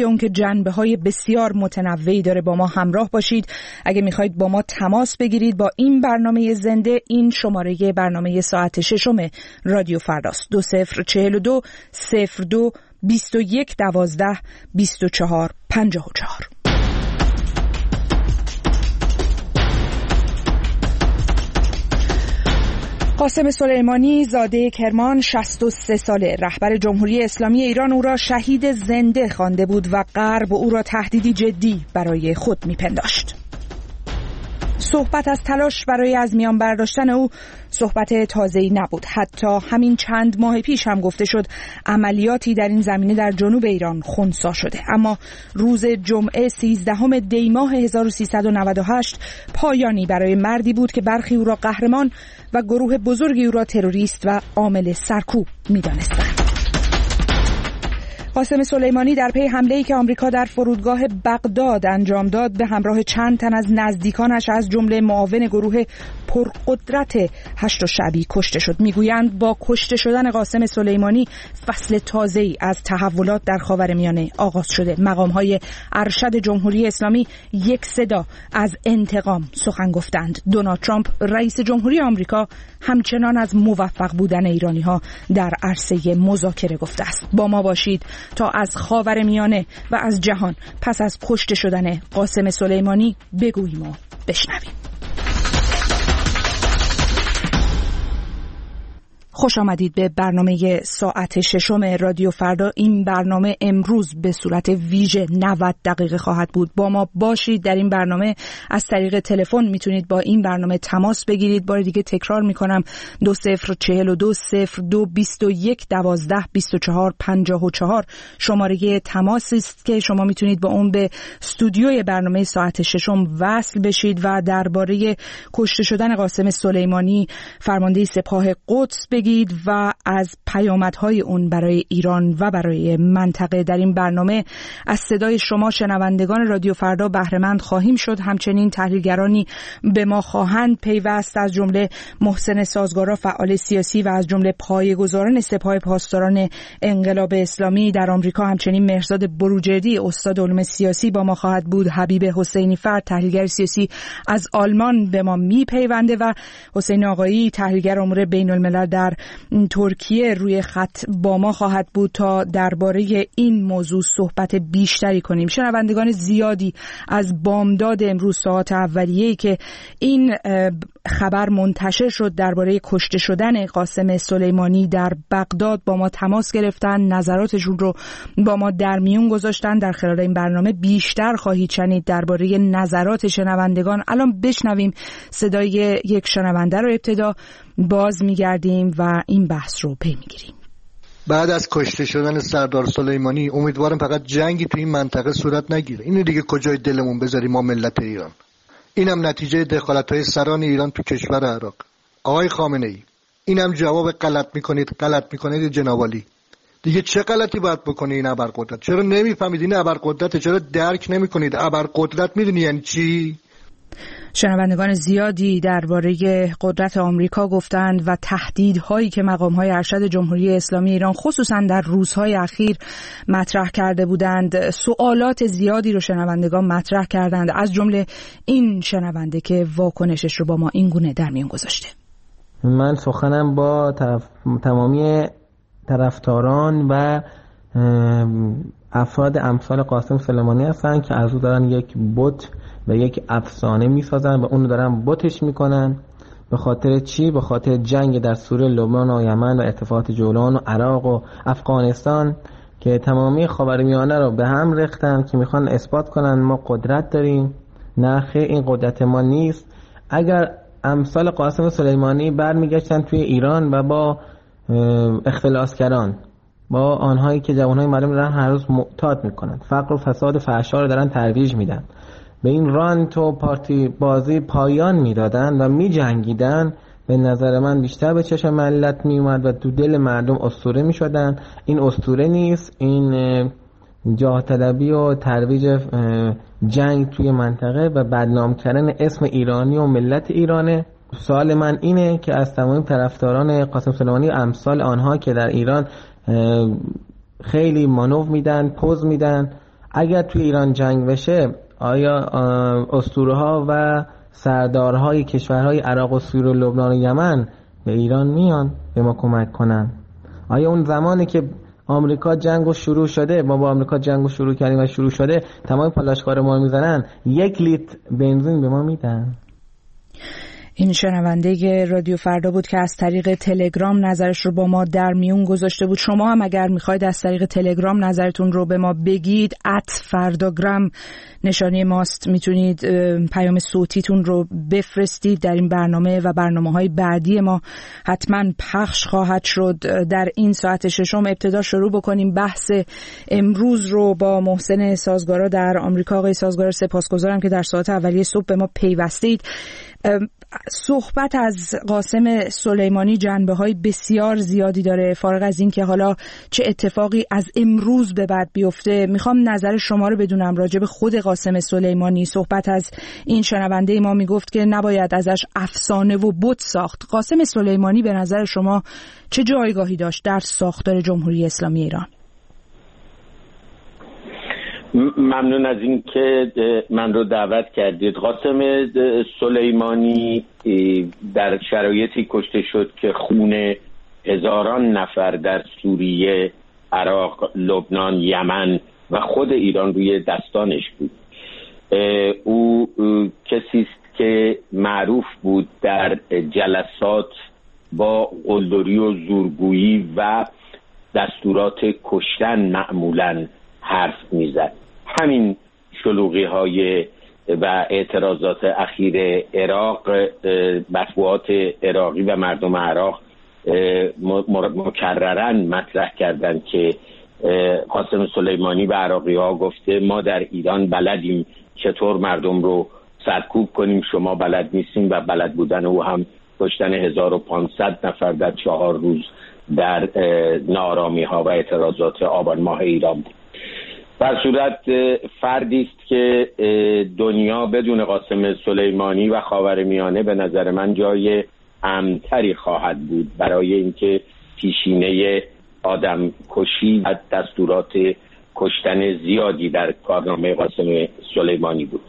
برای اون که جنبه‌های بسیار متنوعی داره با ما همراه باشید. اگه میخواید با ما تماس بگیرید با این برنامه زنده، این شماره برنامه ساعت ششم رادیو فرداست: 2042 02 21 12 24 54. قاسم سلیمانی زاده کرمان 63 ساله، رهبر جمهوری اسلامی ایران او را شهید زنده خوانده بود و غرب او را تهدیدی جدی برای خود میپنداشت. صحبت از تلاش برای از میان برداشتن او صحبت تازه‌ای نبود. حتی همین چند ماه پیش هم گفته شد عملیاتی در این زمینه در جنوب ایران خنثی شده. اما روز جمعه 13 دی ماه 1398 پایانی برای مردی بود که برخی او را قهرمان و گروه بزرگی او را تروریست و عامل سرکوب می‌دانستند. قاسم سلیمانی در پی حمله‌ای که آمریکا در فرودگاه بغداد انجام داد به همراه چند تن از نزدیکانش از جمله معاون گروه پرقدرت هشت شعبی کشته شد. میگویند با کشته شدن قاسم سلیمانی فصل تازه‌ای از تحولات در خاورمیانه آغاز شده. مقام‌های ارشد جمهوری اسلامی یک صدا از انتقام سخن گفتند. دونالد ترامپ رئیس جمهوری آمریکا همچنان از موفق بودن ایرانی‌ها در عرصه مذاکره گفته است. با ما باشید تا از خاورمیانه و از جهان پس از کشته شدن قاسم سلیمانی بگوییم و بشنویم. خوش آمدید به برنامه ساعت ششم رادیو فردا. این برنامه امروز به صورت ویژه 90 دقیقه خواهد بود. با ما باشید. در این برنامه از طریق تلفن میتونید با این برنامه تماس بگیرید. بار دیگه تکرار میکنم: 2042 02 21 12 24 54 شماره تماسی است که شما میتونید با اون به استودیوی برنامه ساعت ششم وصل بشید و درباره کشته شدن قاسم سلیمانی فرمانده سپاه قدس بگید و از پیامدهای اون برای ایران و برای منطقه. در این برنامه از صدای شما شنوندگان رادیو فردا بهره مند خواهیم شد. همچنین تحلیلگرانی به ما خواهند پیوست، از جمله محسن سازگارا فعال سیاسی و از جمله پایه‌گذاران سپاه پاسداران انقلاب اسلامی در آمریکا. همچنین مهرزاد بروجردی استاد علوم سیاسی با ما خواهد بود. حبیب حسینی فرد تحلیلگر سیاسی از آلمان به ما میپیونده و حسین آقایی تحلیلگر امور بین الملل در ترکیه روی خط با ما خواهد بود تا درباره این موضوع صحبت بیشتری کنیم. شنوندگان زیادی از بامداد امروز ساعت اولیه‌ای که این خبر منتشر شد درباره کشته شدن قاسم سلیمانی در بغداد با ما تماس گرفتن، نظراتشون رو با ما در میون گذاشتن. در خلال این برنامه بیشتر خواهید شنید درباره نظرات شنوندگان. الان بشنویم صدای یک شنونده رو ابتدا، باز میگردیم و این بحث رو پی میگیریم. بعد از کشته شدن سردار سلیمانی امیدوارم فقط جنگی تو این منطقه صورت نگیره. اینو دیگه کجای دلمون بذاریم ما ملت ایران. اینم نتیجه دخالت‌های سران ایران تو کشور عراق. آقای خامنه‌ای، اینم جواب غلط میکنید جناب عالی. دیگه چه غلطی باید بکنه این ابرقدرت؟ چرا نمیفهمید این ابرقدرت؟ چرا درک نمیکنید ابرقدرت میدونی یعنی چی؟ شنوندگان زیادی درباره قدرت آمریکا گفتند و تهدیدهایی که مقام‌های ارشد جمهوری اسلامی ایران خصوصا در روزهای اخیر مطرح کرده بودند. سوالات زیادی رو شنوندگان مطرح کردند، از جمله این شنونده که واکنشش رو با ما این گونه در میون گذاشته: من سخنم با تمامی طرفداران و افراد امثال قاسم سلیمانی هستن که از او دارن یک بت و یک افسانه میسازن و اونو دارن بتش میکنن. به خاطر چی؟ به خاطر جنگ در سوریه، لبنان و یمن و اتفاقات جولان و عراق و افغانستان که تمامی خاورمیانه رو به هم ریختن که میخوان اثبات کنن ما قدرت داریم. نه خیر، این قدرت ما نیست. اگر امثال قاسم سلیمانی برمیگشتن توی ایران و با اختلاسگران، با آنهایی که جوانهای مردم دارن هر روز معتاد میکنن، فقر و فساد و فحشا رو دارن ترویج میدن، به این رانت و پارتی بازی پایان میدادن و میجنگیدن، به نظر من بیشتر به چشم ملت میومد و تو دل مردم اسطوره میشدن. این اسطوره نیست، این جاه طلبی و ترویج جنگ توی منطقه و بدنام کردن اسم ایرانی و ملت ایرانه. سوال من اینه که از تمام طرفداران قاسم سلیمانی امثال آنها که در ایران خیلی مانور میدن، پوز میدن، اگر توی ایران جنگ بشه آیا اسطوره‌ها و سردارهای کشورهای عراق و سوریه و لبنان و یمن به ایران میان به ما کمک کنن؟ آیا اون زمانی که آمریکا جنگو شروع شده، ما با آمریکا جنگو شروع کردیم و شروع شده، تمام پالایشگاه ما میزنن، 1 لیتر بنزین به ما میدن؟ این شنونده رادیو فردا بود که از طریق تلگرام نظرش رو با ما در میون گذاشته بود. شما هم اگر میخواید از طریق تلگرام نظرتون رو به ما بگید، @فرداگرام نشانی ماست، میتونید پیام صوتیتون رو بفرستید. در این برنامه و برنامه‌های بعدی ما حتما پخش خواهد شد. در این ساعت ششم ابتدا شروع بکنیم بحث امروز رو با محسن سازگارا در آمریکا. آقای سازگارا سپاسگزارم که در ساعت اولیه صبح به ما پیوستید. صحبت از قاسم سلیمانی جنبه‌های بسیار زیادی داره. فارغ از این که حالا چه اتفاقی از امروز به بعد بیفته، میخوام نظر شما رو بدونم راجع به خود قاسم سلیمانی. صحبت از این شنونده ما میگفت که نباید ازش افسانه و بت ساخت. قاسم سلیمانی به نظر شما چه جایگاهی داشت در ساختار جمهوری اسلامی ایران؟ ممنون از این که من رو دعوت کردید. قاسم سلیمانی در شرایطی کشته شد که خون هزاران نفر در سوریه، عراق، لبنان، یمن و خود ایران روی دستانش بود. او کسی است که معروف بود در جلسات با قلدری و زورگویی و دستورات کشتن معمولاً حرف میزد. همین شلوغی های و اعتراضات اخیر عراق، مطبوعات عراقی و مردم عراق مکرراً مطرح کردند که قاسم سلیمانی به عراقی ها گفته ما در ایران بلدیم چطور مردم رو سرکوب کنیم، شما بلد نیستیم. و بلد بودن او هم کشتن 1500 نفر در 4 روز در نارامی ها و اعتراضات آبان ماه ایران بود. در صورت فردی است که دنیا بدون قاسم سلیمانی و خاورمیانه به نظر من جای امن‌تری خواهد بود، برای اینکه پیشینه آدم کشی و دستورات کشتن زیادی در کارنامه قاسم سلیمانی بود.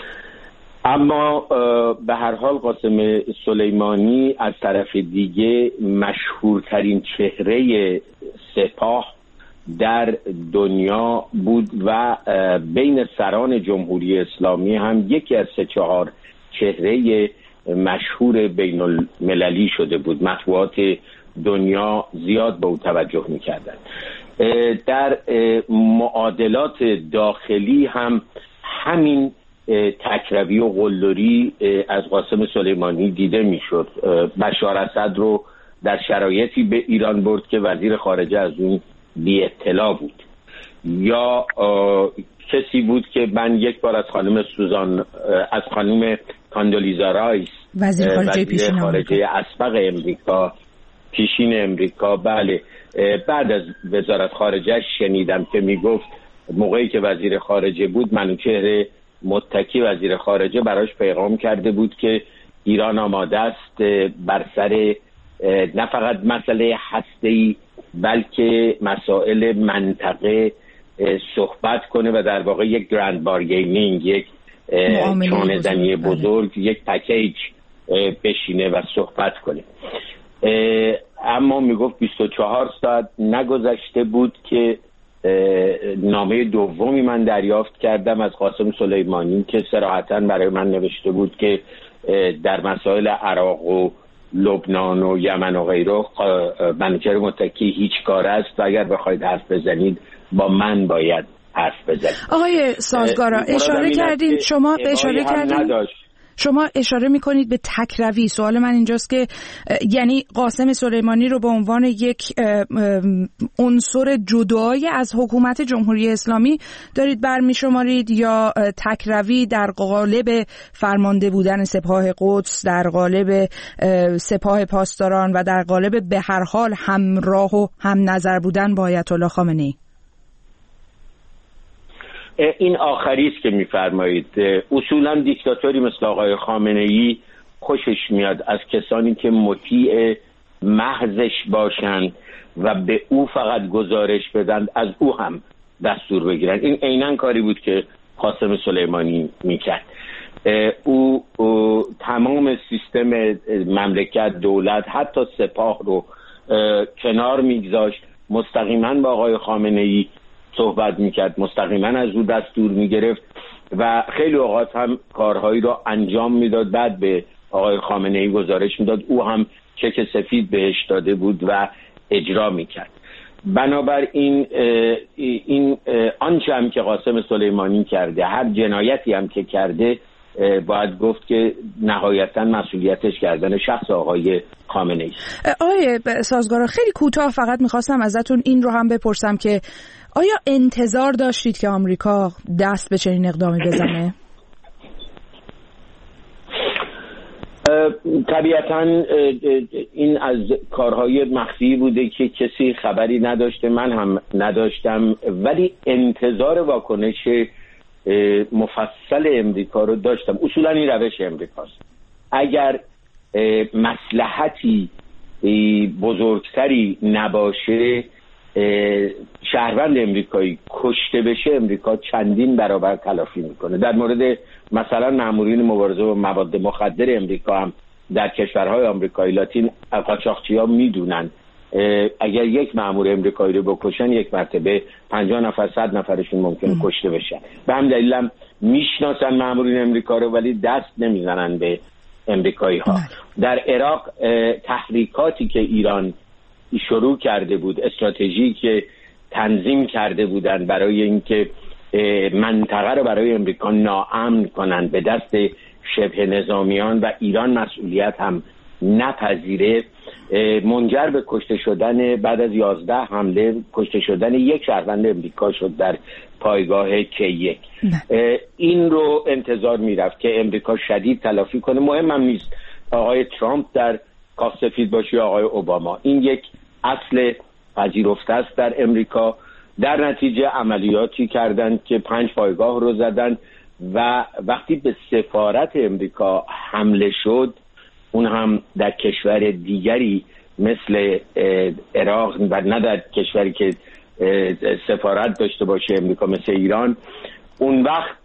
اما به هر حال قاسم سلیمانی از طرف دیگه مشهورترین چهره سپاه در دنیا بود و بین سران جمهوری اسلامی هم یکی از 3-4 چهره مشهور بین المللی شده بود. مطبوعات دنیا زیاد به او توجه می‌کردند. در معادلات داخلی هم همین تکروی و قلدری از قاسم سلیمانی دیده میشد. بشار اسد رو در شرایطی به ایران برد که وزیر خارجه از اون بی اطلاع بود. یا کسی بود که من یک بار از خانم کاندولیزا رایس وزیر خارجه اسبق امریکا، پیشین امریکا، بله، بعد از وزارت خارجه شنیدم که میگفت موقعی که وزیر خارجه بود منوچهر متکی وزیر خارجه براش پیغام کرده بود که ایران آماده است بر سر نه فقط مسئله هسته‌ای بلکه مسائل منطقه صحبت کنه و در واقع یک گرند بارگینینگ، یک چانه زنی بزرگ، یک پکیج بشینه و صحبت کنه. اما میگفت 24 ساعت نگذشته بود که نامه دومی من دریافت کردم از قاسم سلیمانی که صراحتاً برای من نوشته بود که در مسائل عراق و لبنان و یمن و غیره منوچهر متکی هیچ کار است و اگر بخواید حرف بزنید با من باید حرف بزنید. آقای سازگارا اشاره کردین، شما اشاره میکنید به تکروی. سوال من اینجاست که یعنی قاسم سلیمانی رو به عنوان یک عنصر جدای از حکومت جمهوری اسلامی دارید برمیشمارید یا تکروی در قالب فرمانده بودن سپاه قدس، در قالب سپاه پاسداران و در قالب به هر حال همراه و هم نظر بودن با آیت الله خامنه‌ای؟ این آخری است که می‌فرمایید. اصولاً دیکتاتوری مثل آقای خامنه‌ای خوشش میاد از کسانی که مطیع محضش باشند و به او فقط گزارش بدن، از او هم دستور بگیرن. این عیناً کاری بود که قاسم سلیمانی میکرد. او تمام سیستم مملکت، دولت، حتی سپاه رو کنار میگذاشت، مستقیما با آقای خامنه‌ای صحبت میکرد، مستقیما از او دستور میگرفت و خیلی اوقات هم کارهایی رو انجام میداد، بعد به آقای خامنه‌ای گزارش میداد، او هم چک سفید بهش داده بود و اجرا میکرد. بنابراین این آنچه هم که قاسم سلیمانی کرده، هر جنایتی هم که کرده، باید گفت که نهایتا مسئولیتش کردن شخص آقای خامنه‌ای. آقای سازگارا، خیلی کوتاه فقط میخواستم ازتون این رو هم بپرسم که آیا انتظار داشتید که آمریکا دست به چنین اقدامی بزنه؟ طبیعتا این از کارهای مخفی بوده که کسی خبری نداشته، من هم نداشتم، ولی انتظار واکنش مفصل امریکا رو داشتم. اصولا این روش امریکاست. اگر مصلحتی بزرگتری نباشه، شهروند امریکایی کشته بشه، امریکا چندین برابر تلافی میکنه. در مورد مثلا مامورین مبارزه با مواد مخدر امریکا هم در کشورهای آمریکای لاتین قاچاقچی‌ها میدونن اگر یک مامور امریکایی رو بکشن، یک مرتبه 50 نفر 100 نفرشون ممکنه کشته بشن. به همین دلیل هم میشناسن مامورین امریکا رو، ولی دست نمیزنن به امریکایی ها. در عراق تحریکاتی که ایران شروع کرده بود، استراتژی که تنظیم کرده بودن برای اینکه منطقه رو برای امریکا ناامن کنن به دست شبه نظامیان و ایران مسئولیت هم نپذیره، منجر به کشته شدن، بعد از 11 حمله کشته شدن یک شهروند امریکا شد در پایگاه کی1. این رو انتظار میرفت که امریکا شدید تلافی کنه. مهم هم نیست آقای ترامپ در کاخ سفید باشه یا آقای اوباما، این یک اصل پذیرفته است در امریکا. در نتیجه عملیاتی کردند که 5 پایگاه رو زدن و وقتی به سفارت امریکا حمله شد، اون هم در کشور دیگری مثل عراق و نه در کشوری که سفارت داشته باشه امریکا مثل ایران، اون وقت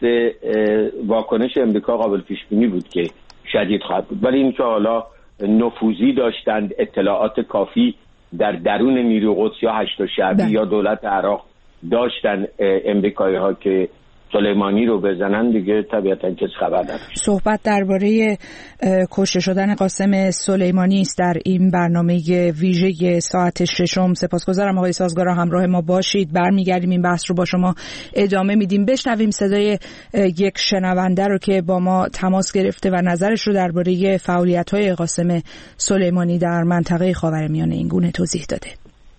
واکنش امریکا قابل پیش بینی بود که شدید خواهد بود. ولی این که حالا نفوذی داشتند، اطلاعات کافی در درون نیروی قدس یا هشت شعبی یا دولت عراق داشتن امریکایی ها که سلیمانی رو بزنن، دیگه طبیعتا کس خبر نداشت. صحبت درباره کشته شدن قاسم سلیمانی است در این برنامه ویژه ساعت ششم. سپاسگزارم آقای سازگارا، همراه ما باشید. برمیگردیم این بحث رو با شما ادامه میدیم. بشنویم صدای یک شنونده رو که با ما تماس گرفته و نظرش رو درباره فعالیت‌های قاسم سلیمانی در منطقه خاورمیانه این گونه توضیح داده.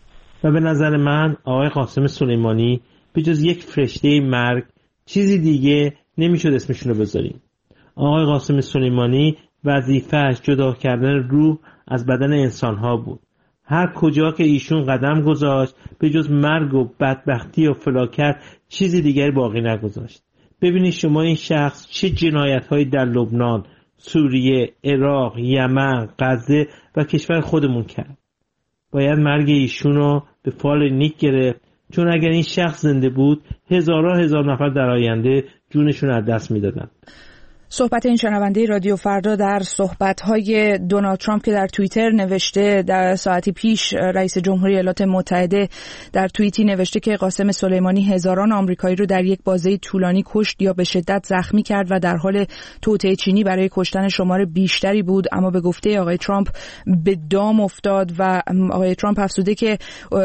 و به نظر من آقای قاسم سلیمانی به جز یک فرشته مرگ چیزی دیگه نمیشد اسمشون رو بذاریم. آقای قاسم سلیمانی وظیفه‌اش جدا کردن روح از بدن انسان‌ها بود. هر کجا که ایشون قدم گذاشت به جز مرگ و بدبختی و فلاکت چیزی دیگری باقی نگذاشت. ببینید شما این شخص چه جنایت‌هایی در لبنان، سوریه، عراق، یمن، غزه و کشور خودمون کرد. باید مرگ ایشون رو به فال نیک گرفت، چون اگر این شخص زنده بود هزار نفر در آینده جونشون از دست میدادن. صحبت این شنونده رادیو فردا در صحبت‌های دونالد ترامپ که در توییتر نوشته، در ساعتی پیش رئیس جمهوری ایالات متحده در توییتی نوشته که قاسم سلیمانی هزاران آمریکایی رو در یک بازه طولانی کشت یا به شدت زخمی کرد و در حال توطئه چینی برای کشتن شمار بیشتری بود، اما به گفته آقای ترامپ به دام افتاد و آقای ترامپ افزوده که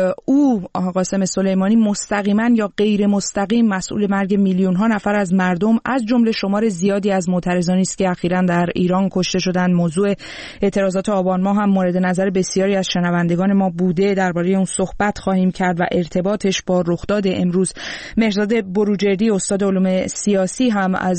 او قاسم سلیمانی مستقیما یا غیر مستقیم مسئول مرگ میلیون‌ها نفر از مردم از جمله شمار زیادی از معترضانی است که اخیراً در ایران کشته شدند. موضوع اعتراضات آبان ماه هم مورد نظر بسیاری از شنوندگان ما بوده. درباره اون صحبت خواهیم کرد و ارتباطش با رخداد امروز. مهرزاد بروجردی استاد علوم سیاسی هم از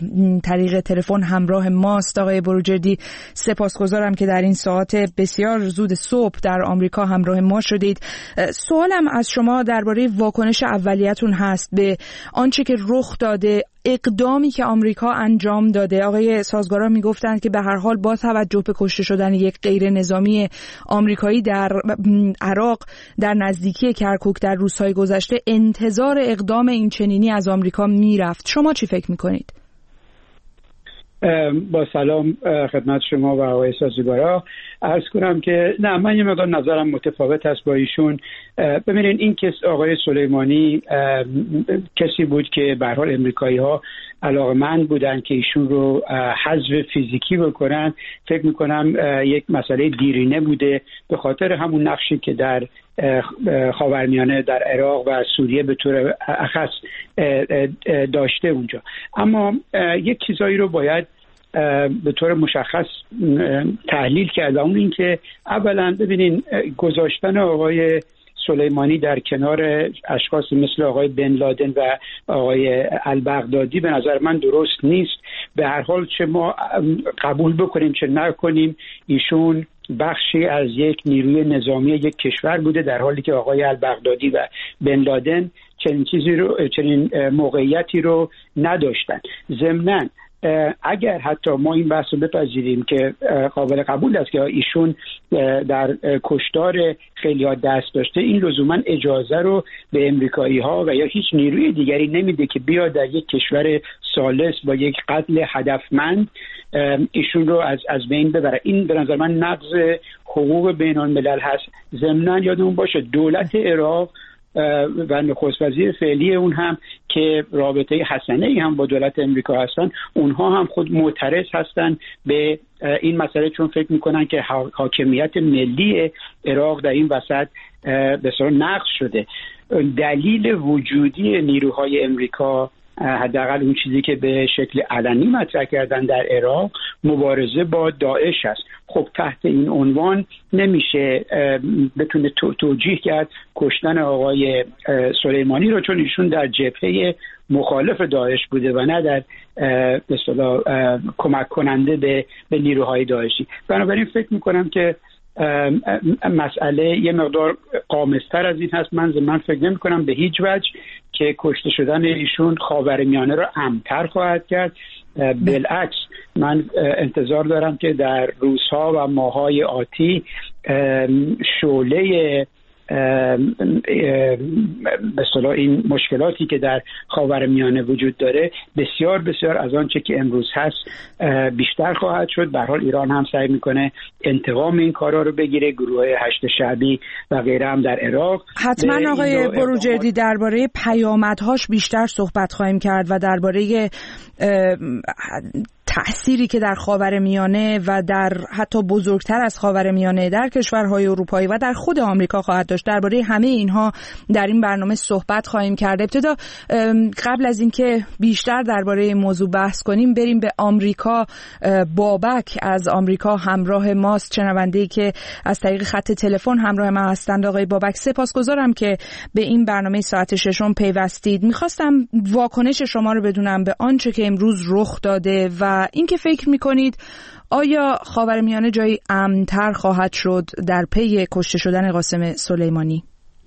طریق تلفن همراه ماست. آقای بروجردی، سپاسگزارم که در این ساعت بسیار زود صبح در آمریکا همراه ما شدید. سوالم از شما درباره واکنش اولیه‌تون هست به آنچه که رخ داده، اقدامی که آمریکا انجام داده. آقای سازگارا میگفتند که به هر حال با توجه به کشته شدن یک غیر نظامی آمریکایی در عراق در نزدیکی کرکوک در روزهای گذشته انتظار اقدام این چنینی از آمریکا میرفت. شما چی فکر میکنید؟ با سلام خدمت شما و آقای سازگارا. عرض کنم که نه، من یه مقدار نظرم متفاوت است با ایشون. ببینید این آقای سلیمانی کسی بود که به هر حال امریکایی‌ها علاقه‌مند بودن که ایشون رو حذف فیزیکی بکنن. فکر می‌کنم یک مسئله دیرینه بوده به خاطر همون نقشی که در خاورمیانه، در عراق و سوریه به طور اخص داشته اونجا. اما یک چیزایی رو باید به طور مشخص تحلیل کرد و اون این که اولا ببینین گذاشتن آقای سلیمانی در کنار اشخاص مثل آقای بن لادن و آقای البغدادی به نظر من درست نیست. به هر حال چه ما قبول بکنیم چه نکنیم ایشون بخشی از یک نیروی نظامی یک کشور بوده، در حالی که آقای البغدادی و بن لادن چنین موقعیتی رو نداشتن. ضمناً اگر حتی ما این بحث رو بپذیریم که قابل قبول است که ایشون در کشتار خیلی ها دست داشته، این لزوما اجازه رو به امریکایی ها و یا هیچ نیروی دیگری نمیده که بیاد در یک کشور ثالث با یک قتل هدفمند ایشون رو از بین ببره. این به نظر من نقض حقوق بین الملل هست. ضمناً یادمون باشه دولت عراق و نخست وزیر فعلی اون هم که رابطه حسنه‌ای هم با دولت امریکا هستن، اونها هم خود معترض هستن به این مسئله، چون فکر میکنن که حاکمیت ملی عراق در این وسط به صورت نقض شده. دلیل وجودی نیروهای امریکا، حداقل اون چیزی که به شکل علنی مطرح کردن در عراق، مبارزه با داعش است. خب تحت این عنوان نمیشه بتونه توجیه کرد کشتن آقای سلیمانی رو، چون ایشون در جبهه مخالف داعش بوده و نه در به اصطلاح کمک کننده به نیروهای داعشی. بنابراین فکر میکنم که مسئله یه مقدار قامزتر از این هست. من فکر نمی کنم به هیچ وجه که کشته شدن ایشون خاورمیانه را امن‌تر خواهد کرد. بالعکس من انتظار دارم که در روزها و ماه‌های آتی شعله به اصطلاح این مشکلاتی که در خاورمیانه وجود داره بسیار بسیار از آنچه که امروز هست بیشتر خواهد شد. به هر حال ایران هم سعی میکنه انتقام این کارا رو بگیره. گروه هشت شعبی و غیره هم در عراق. حتما آقای بروجردی درباره پیامدهاش بیشتر صحبت خواهیم کرد و درباره تأثیری که در خاورمیانه و در حتی بزرگتر از خاورمیانه در کشورهای اروپایی و در خود آمریکا خواهد داشت. درباره همه اینها در این برنامه صحبت خواهیم کرد. ابتدا قبل از اینکه بیشتر درباره این موضوع بحث کنیم بریم به آمریکا. بابک از آمریکا همراه ماست، شنونده‌ای که از طریق خط تلفن همراه ما هستند. آقای بابک سپاسگزارم که به این برنامه ساعت ششم پیوستید. می‌خواستم واکنش شما رو بدونم به آنچه که امروز رخ داده و اینکه فکر میکنید آیا خاورمیانه جایی امن‌تر خواهد شد در پی کشته شدن قاسم سلیمانی؟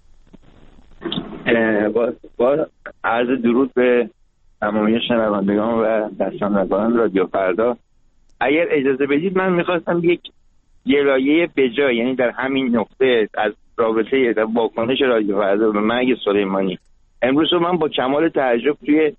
با عرض درود به تمامی شنوندگان و دستاندران رادیو فردا. اگر اجازه بدید من میخواستم یک گلایه بجا، یعنی در همین نقطه از رابطه واکنش رادیو فردا به مرگ سلیمانی. امروز من با کمال تعجب توی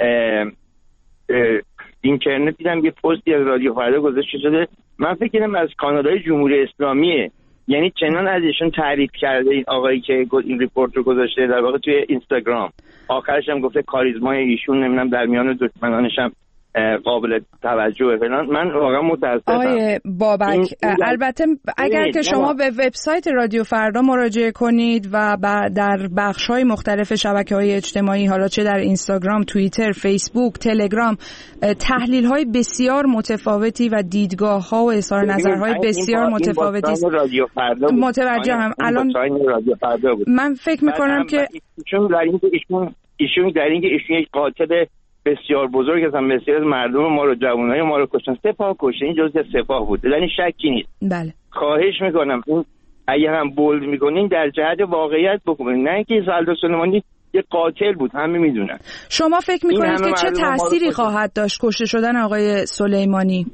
اینترنت دیدم یه پستی از رادیو فردا گذاشته شده. من فکر کنم از کانال‌های جمهوری اسلامیه، یعنی چنان از ایشون تعریف کرده این آقایی که این ریپورت رو گذاشته در واقع توی اینستاگرام. آخرش هم گفته کاریزمای ایشون نمیدونم در میان دشمنانش هم قابل توجه فلان. من واقعا متاسفم. آقای بابک البته اگر که شما به وبسایت رادیو فردا مراجعه کنید و در بخش‌های مختلف شبکه‌های اجتماعی، حالا چه در اینستاگرام، توییتر، فیسبوک، تلگرام، تحلیل‌های بسیار متفاوتی و دیدگاه‌ها و اظهار نظرهای بسیار متفاوتی است. متوجهم. الان من فکر می‌کنم که ایشون در اینکه ایشون یک قاتل بسیار بزرگ هستن، بسیار از مردم ما رو، جوانای ما رو کشتن، سپاه کشتن. این جزء سپاه بود، یعنی شکی نیست. بله. خواهش میکنم اون اگه هم بولد میکنین در جهت واقعیت بکنین، نه اینکه سلطان سلیمانی یه قاتل بود، همه میدونن. شما فکر میکنید که چه تأثیری خواهد داشت کشته شدن آقای سلیمانی؟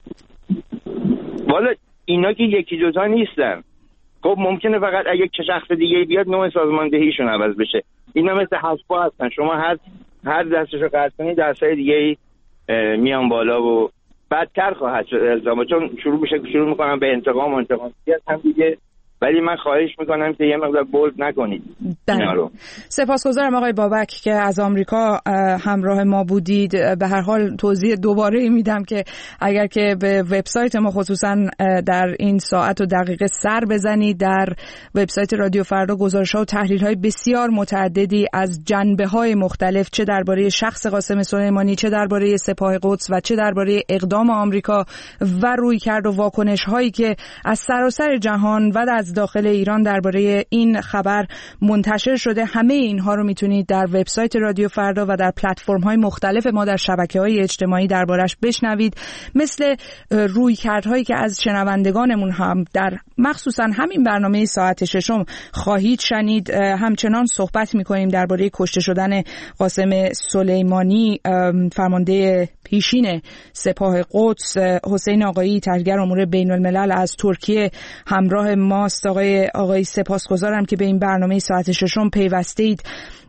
والا اینا که یکی دوتا نیستن. خب ممکنه فقط اگه شخص دیگه بیاد نوع سازماندهیشون عوض بشه. اینا مثل حسبا هستن، شما هر دستشو قطع کنید دستای دیگه میان بالا و بدتر خواهد شد الزاما، چون شروع میکنم به انتقام هم دیگه. ولی من خواهش میکنم که یه مقدار بولد نکنید اینا رو. سپاسگزارم آقای بابک که از آمریکا همراه ما بودید. به هر حال توضیح دوباره میدم که اگر که به وبسایت ما خصوصا در این ساعت و دقیقه سر بزنید، در وبسایت رادیو فردا گزارش‌ها و تحلیل‌های بسیار متعددی از جنبه‌های مختلف، چه درباره شخص قاسم سلیمانی، چه درباره سپاه قدس و چه درباره اقدام آمریکا و رویکرد و واکنش‌هایی که از سراسر جهان و از داخل ایران درباره این خبر منتشر شده، همه اینها رو میتونید در وبسایت رادیو فردا و در پلتفرم‌های مختلف ما در شبکه‌های اجتماعی دربارش بشنوید. مثل رویکردهایی که از شنوندگانمون هم در مخصوصا همین برنامه ساعت ششم خواهید شنید. همچنان صحبت می‌کنیم درباره کشته شدن قاسم سلیمانی، فرمانده پیشین سپاه قدس. حسین آقایی تحلیلگر امور بین‌الملل از ترکیه همراه ماست. آقای سپاسگزارم که به این برنامه ساعت ششم پیوستید.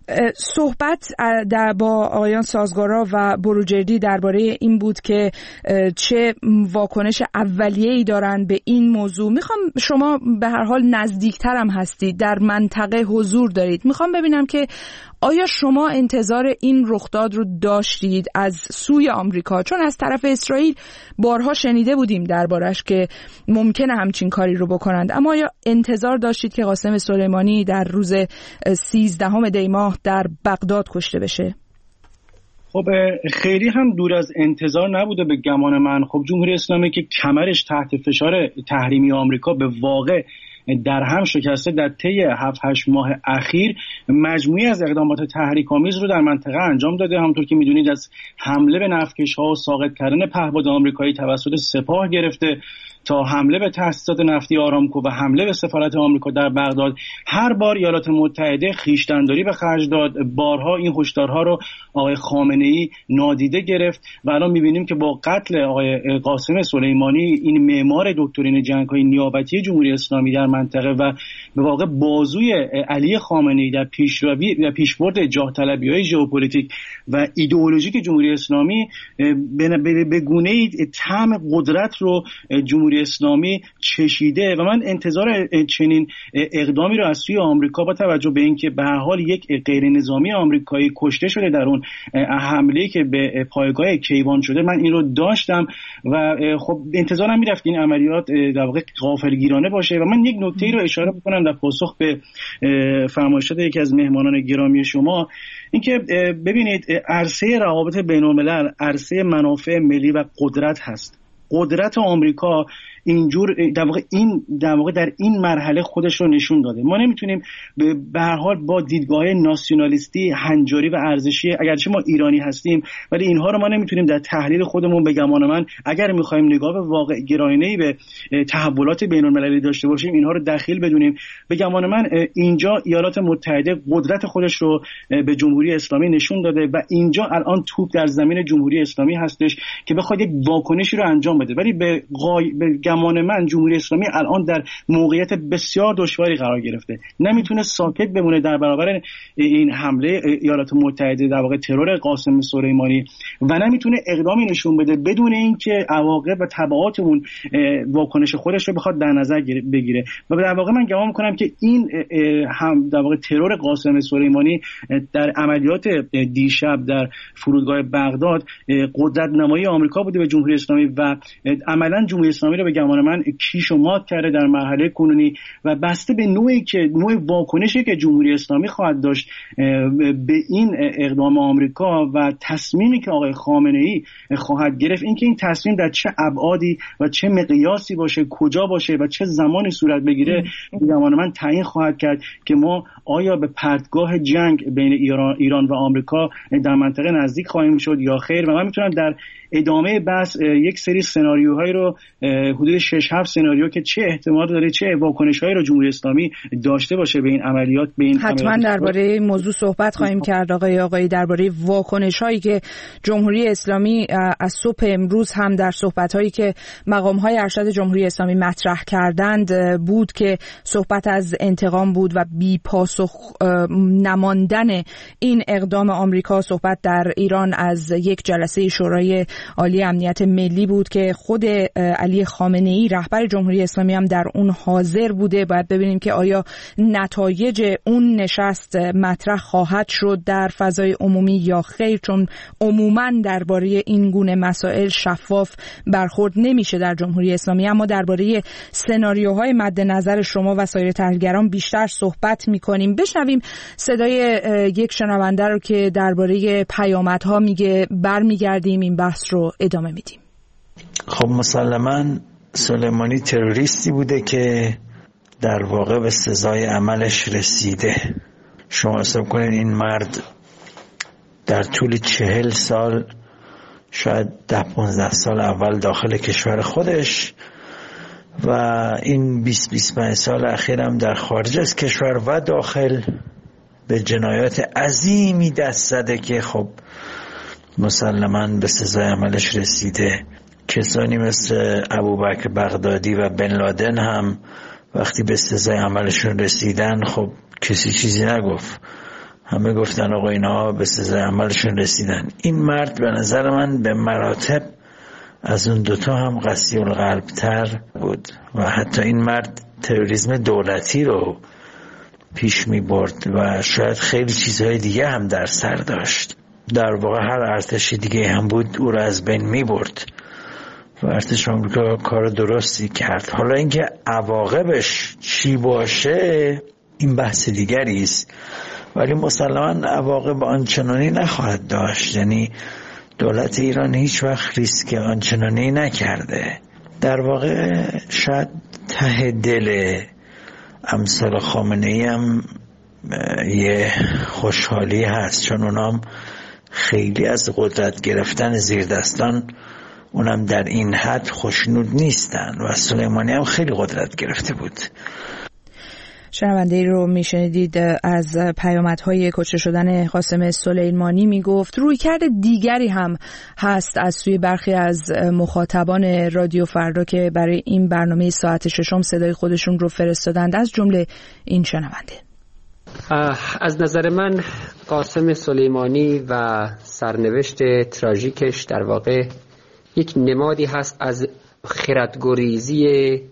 صحبت با آقایان سازگارا و بروجردی درباره این بود که چه واکنش اولیه‌ای دارن به این موضوع. میخوام، شما به هر حال نزدیکترم هستید، در منطقه حضور دارید، میخوام ببینم که آیا شما انتظار این رخداد رو داشتید از سوی آمریکا؟ چون از طرف اسرائیل بارها شنیده بودیم دربارش که ممکنه همچین کاری رو بکنند، اما آیا انتظار داشتید که قاسم سلیمانی در روز 13 دی ماه در بغداد کشته بشه؟ خب خیلی هم دور از انتظار نبوده به گمان من. خب جمهوری اسلامی که کمرش تحت فشار تحریمی آمریکا به واقع در هم شکسته، در طی 7-8 ماه اخیر مجموعی از اقدامات تحریک‌آمیز رو در منطقه انجام داده. همونطور که میدونید از حمله به نفتکش‌ها و ساقط کردن پهپاد آمریکایی توسط سپاه گرفته تا حمله به تأسیسات نفتی آرامکو و حمله به سفارت آمریکا در بغداد، هر بار ایالات متحده خویشتن‌داری به خرج داد. بارها این هشدارها رو آقای خامنه‌ای نادیده گرفت و الان می‌بینیم که با قتل آقای قاسم سلیمانی، این معمار دکترین جنگ‌های نیابتی جمهوری اسلامی در منطقه و به واقع بازوی علی خامنه‌ای در پیشروی و پیشبرد جاه طلبی‌های ژئوپلیتیک و ایدئولوژیک جمهوری اسلامی به گونه‌ای طعم قدرت رو جمهوری اسلامی چشیده و من انتظار چنین اقدامی رو از سوی آمریکا با توجه به اینکه به هر حال یک غیر نظامی آمریکایی کشته شده در اون حمله‌ای که به پایگاه کیوان شده، من این رو داشتم و خب انتظارم میرفت این عملیات در واقع غافلگیرانه باشه. و من یک نکته‌ای رو اشاره بکنم در پاسخ به فرمایشات یکی از مهمانان گرامی شما، اینکه ببینید عرصه روابط بین‌الملل عرصه منافع ملی و قدرت هست. قدرت آمریکا اینجور در واقع در این مرحله خودش رو نشون داده. ما نمیتونیم به هر حال با دیدگاه ناسیونالیستی، هنجاری و ارزشی، اگرچه ما ایرانی هستیم ولی اینها رو ما نمیتونیم در تحلیل خودمون به گمان من، اگر میخوایم نگاه به واقع گرایانه‌ای به تحولات بین‌المللی داشته باشیم، اینها رو دخیل بدونیم. به گمان من اینجا ایالات متحده قدرت خودش رو به جمهوری اسلامی نشون داده و اینجا الان توپ در زمین جمهوری اسلامی هستش که بخواد یک واکنشی رو انجام بده. ولی به گمان من جمهوری اسلامی الان در موقعیت بسیار دشواری قرار گرفته، نمیتونه ساکت بمونه در برابر این حمله ایالات متحده، در واقع ترور قاسم سلیمانی، و نمیتونه اقدامی نشون بده بدون اینکه عواقب و تبعات اون واکنش خودش رو بخواد در نظر بگیره. و در واقع من گمان میکنم که این هم در واقع ترور قاسم سلیمانی در عملیات دیشب در فرودگاه بغداد قدرت نمایی آمریکا بوده به جمهوری اسلامی و عملا جمهوری اسلامی رو به گمان من کیش و مات کرده در مرحله کنونی و بسته به نوع واکنشی که جمهوری اسلامی خواهد داشت به این اقدام آمریکا و تصمیمی که آقای خامنه‌ای خواهد گرفت، اینکه این تصمیم در چه ابعادی و چه مقیاسی باشه، کجا باشه و چه زمانی صورت بگیره، به گمان من تعیین خواهد کرد که ما آیا به پرتگاه جنگ بین ایران و آمریکا در منطقه نزدیک خواهیم شد یا خیر. و من میتونم در ادامه بحث یک سری سناریوهایی رو حدود حدود 6-7 سناریو که چه احتمال داره چه واکنش‌هایی رو جمهوری اسلامی داشته باشه به این عملیات. حتما درباره این موضوع صحبت خواهیم کرد آقای درباره واکنش‌هایی که جمهوری اسلامی از صبح امروز هم در صحبت‌هایی که مقام‌های ارشد جمهوری اسلامی مطرح کردند بود که صحبت از انتقام بود و بی پاسخ نماندن این اقدام آمریکا. صحبت در ایران از یک جلسه شورای عالی امنیت ملی بود که خود علی خامنه‌ای رهبر جمهوری اسلامی هم در اون حاضر بوده. باید ببینیم که آیا نتایج اون نشست مطرح خواهد شد در فضای عمومی یا خیر، چون عموماً درباره این گونه مسائل شفاف برخورد نمیشه در جمهوری اسلامی. اما درباره سناریوهای مد نظر شما و سایر تحلیلگران بیشتر صحبت میکنیم. بشنویم صدای یک شنونده رو که درباره پیامدها میگه. برمیگردیم این بحث رو ادامه میدیم. خب مسلماً سلیمانی تروریستی بوده که در واقع به سزای عملش رسیده. شما حساب کنید این مرد در طول 40 سال شاید 10-15 سال اول داخل کشور خودش و این 20-25 سال اخیر هم در خارج از کشور و داخل به جنایات عظیمی دست زده که خب مسلماً به سزای عملش رسیده. کسانی مثل ابوبکر بغدادی و بن لادن هم وقتی به سزای عملشون رسیدن خب کسی چیزی نگفت، همه گفتن آقا اینا به سزای عملشون رسیدن. این مرد به نظر من به مراتب از اون دوتا هم قسی القلب تر بود و حتی این مرد تروریسم دولتی رو پیش می برد و شاید خیلی چیزهای دیگه هم در سر داشت. در واقع هر ارتشی دیگه هم بود او رو از بین می برد و ارتش آمریکا کار درستی کرد. حالا اینکه عواقبش چی باشه این بحث دیگری است، ولی مسلماً عواقب آنچنانی نخواهد داشت. یعنی دولت ایران هیچ وقت ریسک آنچنانی نکرده. در واقع شاید ته دل امثال خامنه‌ای هم یه خوشحالی هست، چون اونام خیلی از قدرت گرفتن زیر دستان اونم در این حد خوشنود نیستن و سلیمانی هم خیلی قدرت گرفته بود. شنونده رو میشنیدید از پیامدهای کشته شدن قاسم سلیمانی میگفت. رویکرد دیگری هم هست از سوی برخی از مخاطبان رادیو فردا که برای این برنامه ساعت ششم صدای خودشون رو فرستادند، از جمله این شنونده. از نظر من قاسم سلیمانی و سرنوشت تراژیکش در واقع یک نمادی هست از خردگریزی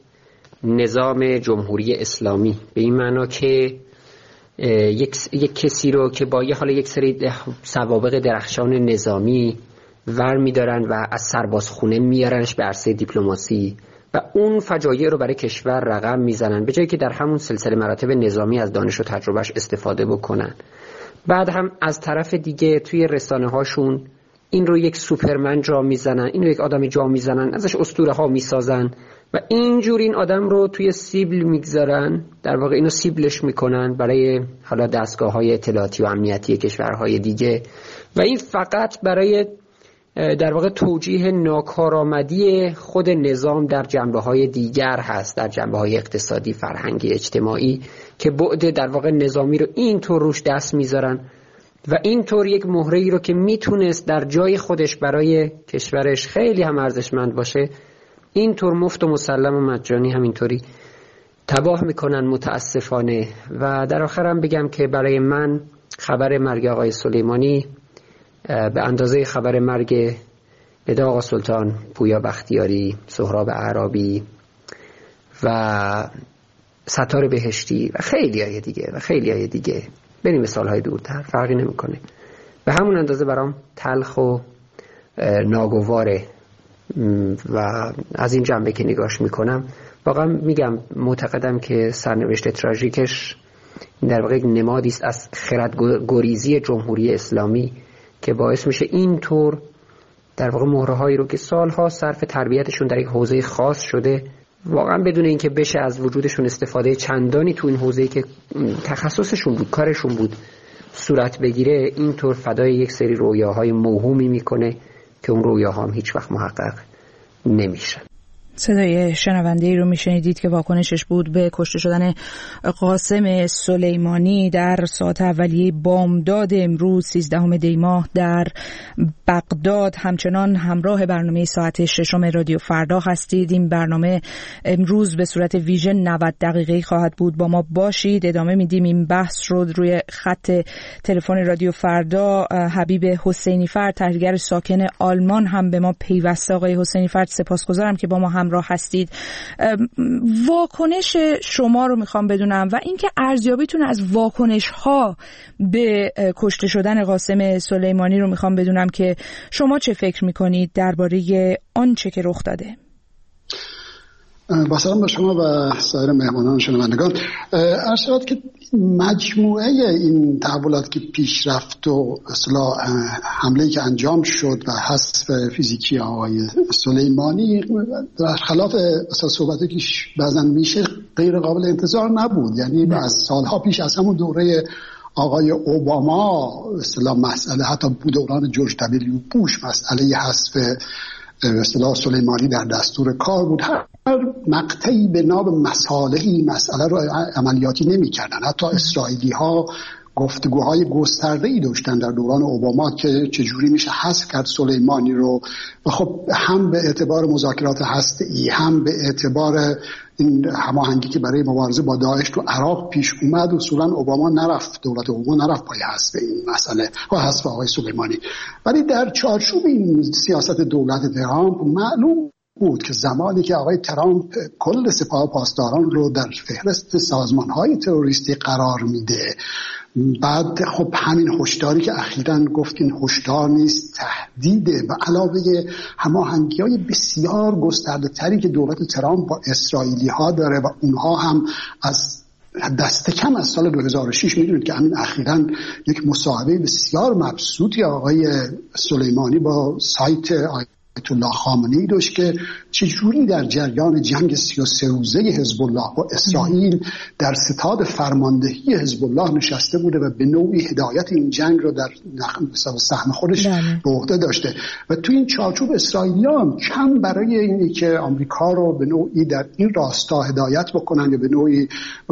نظام جمهوری اسلامی، به این معنا که یک کسی رو که با یک سری سوابق درخشان نظامی ور می‌دارن و از سربازخونه میارنش به عرصه دیپلماسی و اون فجایع رو برای کشور رقم میزنن، به جایی که در همون سلسله مراتب نظامی از دانش و تجربهش استفاده بکنن. بعد هم از طرف دیگه توی رسانه هاشون این رو یک سوپرمن جا میزنن، این رو یک آدم جا میزنن، ازش اسطوره ها میسازن و اینجور این آدم رو توی سیبل میگذارن، در واقع اینو سیبلش میکنن برای حالا دستگاه های اطلاعاتی و امنیتی کشورهای دیگه و این فقط برای در واقع توجیه ناکارآمدی خود نظام در جنبه‌های دیگر هست، در جنبه‌های اقتصادی، فرهنگی، اجتماعی، که بعد در واقع نظامی رو اینطور روش دست میذارن و اینطور یک مهره‌ای رو که میتونست در جای خودش برای کشورش خیلی هم ارزشمند باشه اینطور مفت و مسلم و مجانی همینطوری تباه میکنن متاسفانه. و در آخرم بگم که برای من خبر مرگ آقای سلیمانی به اندازه خبر مرگ ندا آقا سلطان، پویا بختیاری، سهراب اعرابی و ستار بهشتی و خیلی های دیگه بریم به سالهای دورتر فرقی نمیکنه، به همون اندازه برام تلخ و ناگواره و از این جنبه که نگاش میکنم واقعا میگم معتقدم که سرنوشت تراژیکش در واقع نمادی است از خردگریزی جمهوری اسلامی که باعث میشه اینطور در واقع مهرهایی رو که سالها صرف تربیتشون در یک حوزه خاص شده واقعا بدون اینکه بشه از وجودشون استفاده چندانی تو این حوزه‌ای که تخصصشون بود، کارشون بود، صورت بگیره، اینطور فدای یک سری رویاهای موهومی میکنه که اون رویاها هم هیچ وقت محقق نمیشه. صدای شنونده ای رو میشنیدید که واکنشش بود به کشته شدن قاسم سلیمانی در ساعت اولیه بامداد امروز 13 دی ماه در بغداد. همچنان همراه برنامه ساعت 6 رادیو فردا هستید. این برنامه امروز به صورت ویژه 90 دقیقه‌ای خواهد بود. با ما باشید. ادامه میدیم این بحث رو. روی خط تلفن رادیو فردا حبیب حسینی فرد، تحلیلگر ساکن آلمان، هم به ما پیوسته. آقای حسینی فرد، سپاسگزارم که با ما همراه هستید. واکنش شما رو میخوام بدونم و اینکه ارزیابیتون از واکنش ها به کشته شدن قاسم سلیمانی رو میخوام بدونم که شما چه فکر میکنید درباره آنچه که رخ داده. با سلام به شما و سایر مهمانان شنوندگان. عرض شود که مجموعه این تحولات که پیش رفت و اصطلاح حمله‌ای که انجام شد و حذف فیزیکی آقای سلیمانی در خلاف اصلا صحبتی که بعضا میشه غیر قابل انتظار نبود. یعنی از سالها پیش، از همون دوره آقای اوباما اصطلاح مسئله، حتی دوران جورج دبلیو بوش، مسئله حذف اصطلاح سلیمانی در دستور کار بود. هر مقطعی به نام مصالحی مسئله رو عملیاتی نمی کردن. حتی اسرائیلی ها گفتگوهای گسترده‌ای داشتن در دوران اوباما که چجوری میشه حذف کرد سلیمانی رو. و خب هم به اعتبار مذاکرات هسته‌ای، هم به اعتبار این هماهنگی که برای مبارزه با داعش تو عراق پیش اومد، اصولا اوباما نرفت، دولت اوباما نرفت پای حذف این مسئله و حذف آقای سلیمانی. ولی در چارچوب این سیاست دولت ترامپ معلوم بود که زمانی که آقای ترامپ کل سپاه پاسداران رو در فهرست سازمان‌های تروریستی قرار میده، بعد خب همین هشداری که اخیراً گفتین هشدار نیست، تهدیده، و علاوه هماهنگی‌های بسیار گسترده‌تری که دولت ترامپ با اسرائیلی‌ها داره و اونها هم از دست کم از سال 2006 میدونید که همین اخیراً یک مصاحبه بسیار مبسوطی آقای سلیمانی با سایت آیت الله خامنه‌ای داشت که چجوری در جریان جنگ 33 روزه حزب الله با اسرائیل در ستاد فرماندهی حزب الله نشسته بوده و به نوعی هدایت این جنگ رو در سهم خودش به عهده داشته. و تو این چارچوب اسرائیلیان کم برای اینی که آمریکا رو به نوعی در این راستا هدایت بکنن یا به نوعی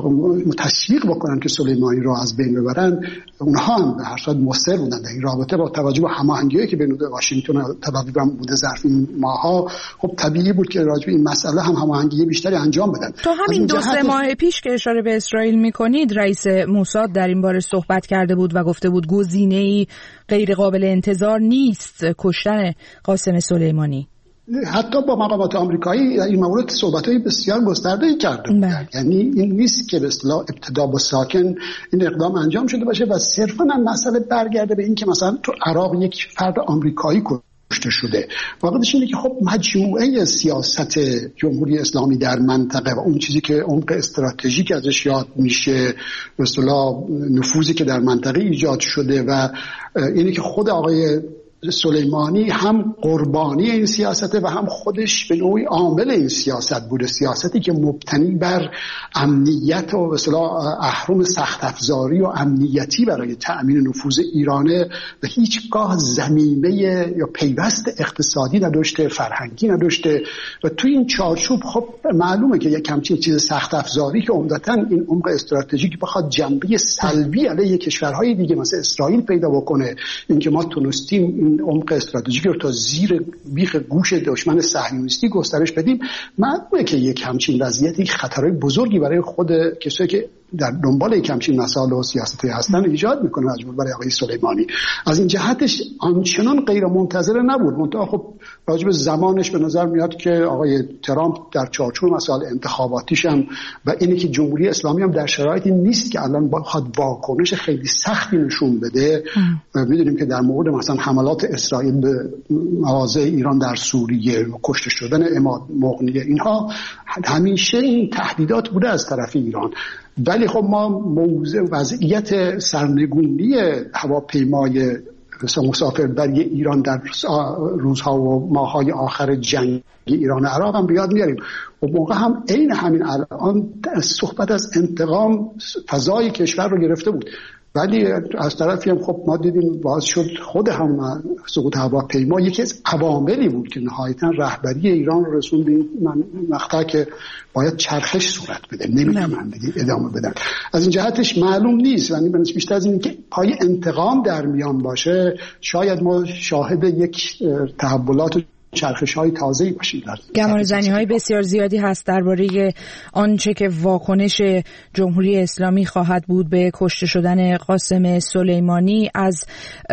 تشویق بکنن که سلیمانی رو از بین ببرن، اونها هم به هر صورت مصر بودن در این رابطه. با توجه به هماهنگی‌ای که بین واشنگتن و تل آویو هم بوده ظرف این ماها، خب طبیعی بود که راجع به این مسئله هم هماهنگی بیشتری انجام بدن. تو همین 2-3 ماه پیش که اشاره به اسرائیل می‌کنید، رئیس موساد در این باره صحبت کرده بود و گفته بود گزینه‌ای غیر قابل انتظار نیست کشتن قاسم سلیمانی. حتی با مقامات آمریکایی این مورد صحبت‌های بسیار گسترده‌ای کرده بودند. یعنی این نیست که به اصطلاح ابتدا با ساکن این اقدام انجام شده باشه و صرفاً مسئله برگرده به این که مثلا تو عراق یک فرد آمریکایی کشته شده. واقعیتش اینه که خب مجموعه سیاست جمهوری اسلامی در منطقه و اون چیزی که عمق استراتژیک ازش یاد میشه، به اصطلاح نفوذی که در منطقه ایجاد شده و اینه که خود آقای سلیمانی هم قربانی این سیاسته و هم خودش به نوعی عامل این سیاست بوده. سیاستی که مبتنی بر امنیت و به اصطلاح اهرم سخت افزاری و امنیتی برای تأمین نفوذ ایرانه و هیچگاه زمینه یا پیوست اقتصادی نداشته، فرهنگی نداشته. و توی این چارچوب خب معلومه که یک همچین چیز سخت افزاری که عمدتاً این عمق استراتژیک بخواد جنبه سلبی علیه کشورهای دیگه مثل اسرائیل پیدا بکنه، اینکه ما تونستیم این عمق استراتژیک رو تا زیر بیخ گوش دشمن صهیونیستی گسترش بدیم، معلومه که یک همچین وضعیتی خطرهای بزرگی برای خود کسایی که در دنبال یک همچین مسائل و سیاستی هستن ایجاد میکنه مجبور برای آقای سلیمانی. از این جهتش آنچنان غیر منتظره نبود. منتها خب راجب زمانش به نظر میاد که آقای ترامپ در چارچوب مسائل انتخاباتیش هم و اینی که جمهوری اسلامی هم در شرایطی نیست که الان بخواد واکنش خیلی سختی نشون بده. میدونیم که در مورد مثلا حملات اسرائیل به مواضع ایران در سوریه و کشته شدن عماد مغنی، اینها همیشه این تهدیدات بوده از طرف ایران. ولی خب ما موضوع وضعیت سرنگونی هواپیمای مسافربری ایران در روزها و ماه‌های آخر جنگ ایران عراق هم بیاد میاریم. و موقع هم عین همین الان صحبت از انتقام فضای کشور رو گرفته بود. ولی از طرفی هم خب ما دیدیم باعث شد خود هم سقوط هواپیما یکی از عواملی بود که نهایتا رهبری ایران رو رسوند به این مقطع که باید چرخش صورت بده، نمیتونن دیگه ادامه بدن. از این جهتش معلوم نیست، یعنی بیشتر از این که پای انتقام در میان باشه شاید ما شاهد یک تحولات چرخش‌های تازه‌ای باشیم. گمانه‌زنی‌های بسیار زیادی هست درباره آنچه که واکنش جمهوری اسلامی خواهد بود به کشته شدن قاسم سلیمانی. از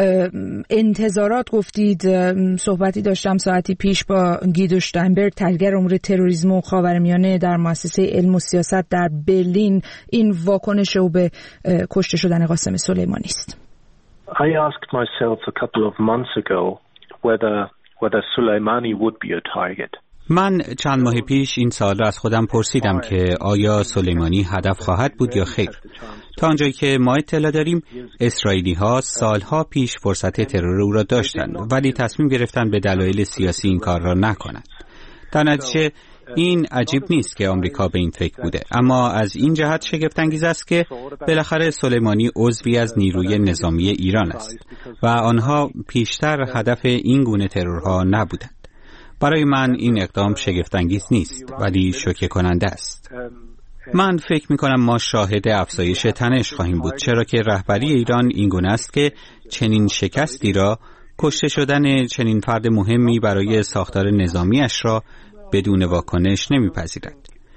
انتظارات گفتید. صحبتی داشتم ساعتی پیش با گیدو شتاینبرگ، تحلیلگر امور تروریسم و خاورمیانه در مؤسسه علم و سیاست در برلین. این واکنش او به کشته شدن قاسم سلیمانی است. I asked myself a couple of months ago whether Soleimani would be a target. من چند ماه پیش این سوال را از خودم پرسیدم که آیا سلیمانی هدف خواهد بود یا خیر. تا آنجایی که ما اطلاع داریم اسرائیلی‌ها سالها پیش فرصت ترور او را داشتند ولی تصمیم گرفتند به دلایل سیاسی این کار را نکنند. در نتیجه این عجیب نیست که آمریکا به این فکر بوده، اما از این جهت شگفت انگیز است که بالاخره سلیمانی عضوی از نیروی نظامی ایران است و آنها پیشتر هدف این گونه ترورها نبودند. برای من این اقدام شگفت انگیز نیست ولی شوکه کننده است. من فکر می کنم ما شاهد افزایش تنش خواهیم بود، چرا که رهبری ایران این گونه است که چنین شکستی را، کشته شدن چنین فرد مهمی برای ساختار نظامیش را بدون واکنش نمیپذیرد.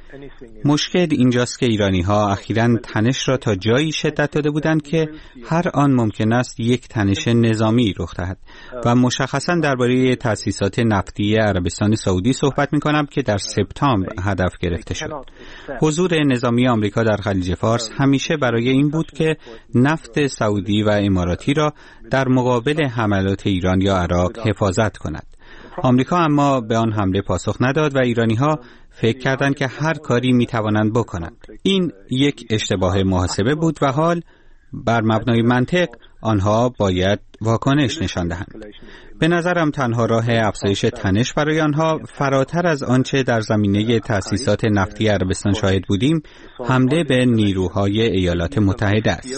مشکل اینجاست که ایرانی‌ها اخیراً تنش را تا جایی شدت داده بودند که هر آن ممکن است یک تنش نظامی رخ دهد و مشخصاً درباره تأسیسات نفتی عربستان سعودی صحبت می‌کنم که در سپتامبر هدف گرفته شد. حضور نظامی آمریکا در خلیج فارس همیشه برای این بود که نفت سعودی و اماراتی را در مقابل حملات ایران یا عراق حفاظت کند. آمریکا اما به آن حمله پاسخ نداد و ایرانی‌ها فکر کردند که هر کاری می‌توانند بکنند. این یک اشتباه محاسبه بود و حال بر مبنای منطق آنها باید واکنش نشان دهند. به نظرم تنها راه افزایش تنش برای آنها فراتر از آنچه در زمینه تأسیسات نفتی عربستان شاهد بودیم، حمله به نیروهای ایالات متحده است.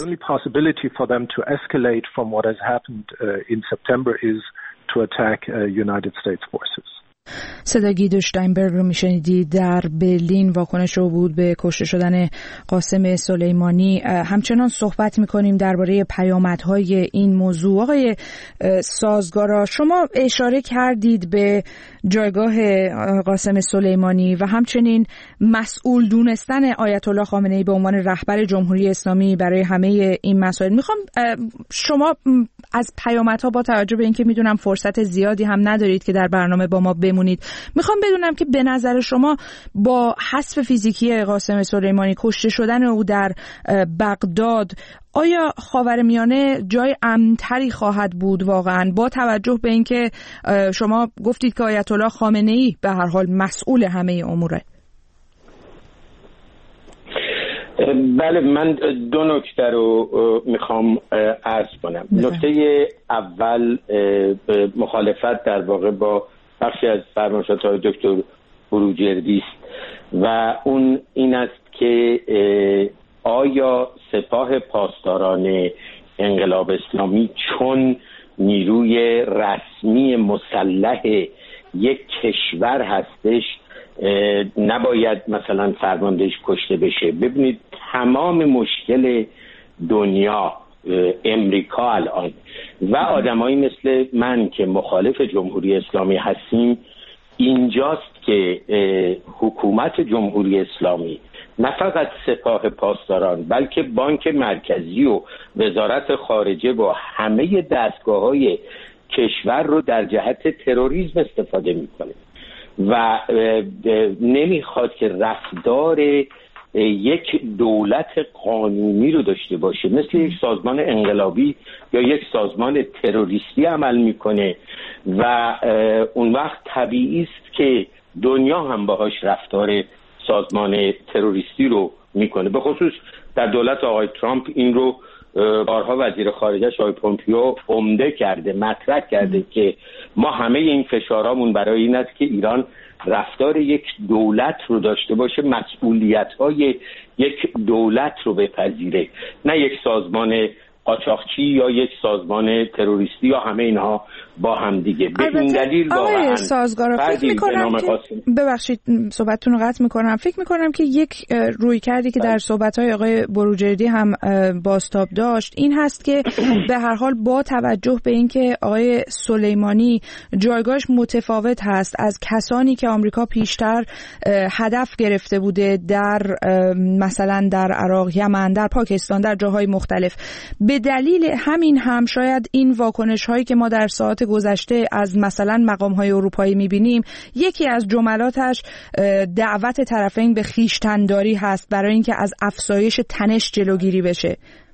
صدای گیدو شتاینبرگ رو میشنیدید. در برلین واکنش رو بود به کشته شدن قاسم سلیمانی. همچنان صحبت میکنیم درباره پیامدهای این موضوع. آقای سازگارا، شما اشاره کردید به جایگاه قاسم سلیمانی و همچنین مسئول دونستن آیت الله خامنه‌ای به عنوان رهبر جمهوری اسلامی برای همه این مسائل. میخوام شما از پیامدها، با توجه به اینکه میدونم فرصت زیادی هم ندارید که در برنامه با ما بمونید، میخوام بدونم که به نظر شما با حذف فیزیکی قاسم سلیمانی، کشته شدن او در بغداد، آیا خاورمیانه جای امن‌تری خواهد بود واقعا، با توجه به اینکه شما گفتید که آیت الله خامنه‌ای به هر حال مسئول همه اموره؟ بله، من دو نکته رو میخوام عرض کنم. نکته اول مخالفت در واقع با بخشی از فرمایشات های دکتر بروجردی است و اون این است که آیا سپاه پاسداران انقلاب اسلامی چون نیروی رسمی مسلح یک کشور هستش نباید مثلا فرماندهش کشته بشه؟ ببینید، تمام مشکل دنیا، امریکا الان و آدمایی مثل من که مخالف جمهوری اسلامی هستیم اینجاست که حکومت جمهوری اسلامی نه فقط سپاه پاسداران بلکه بانک مرکزی و وزارت خارجه و همه دستگاه‌های کشور رو در جهت تروریسم استفاده میکنه و نمیخواد که رفتار یک دولت قانونی رو داشته باشه، مثل یک سازمان انقلابی یا یک سازمان تروریستی عمل میکنه و اون وقت طبیعی است که دنیا هم باهاش رفتار سازمان تروریستی رو میکنه. به خصوص در دولت آقای ترامپ این رو بارها وزیر خارجه‌اش آقای پومپیو عمده کرده، مطرح کرده که ما همه این فشارامون برای این است که ایران رفتار یک دولت رو داشته باشه، مسئولیت‌های یک دولت رو بپذیره، نه یک سازمان قاچاقچی یا یک سازمان تروریستی یا همه اینها با هم دیگه. به این دلیل واقعا سازگارا فکر می‌کنم که ببخشید صحبتتون رو قطع می‌کنم، فکر می‌کنم که یک روی کردی که در صحبت‌های آقای بروجردی هم بازتاب داشت این هست که به هر حال با توجه به اینکه آقای سلیمانی جایگاهش متفاوت هست از کسانی که آمریکا پیشتر هدف گرفته بوده در مثلا در عراق، یمن، در پاکستان، در جاهای مختلف، به دلیل همین هم شاید این واکنش‌هایی که ما در ساعات گذشته از مثلا مقام‌های اروپایی می‌بینیم یکی از جملاتش دعوت طرفین به خویشتن‌داری هست برای اینکه از افزایش تنش جلوگیری بشه.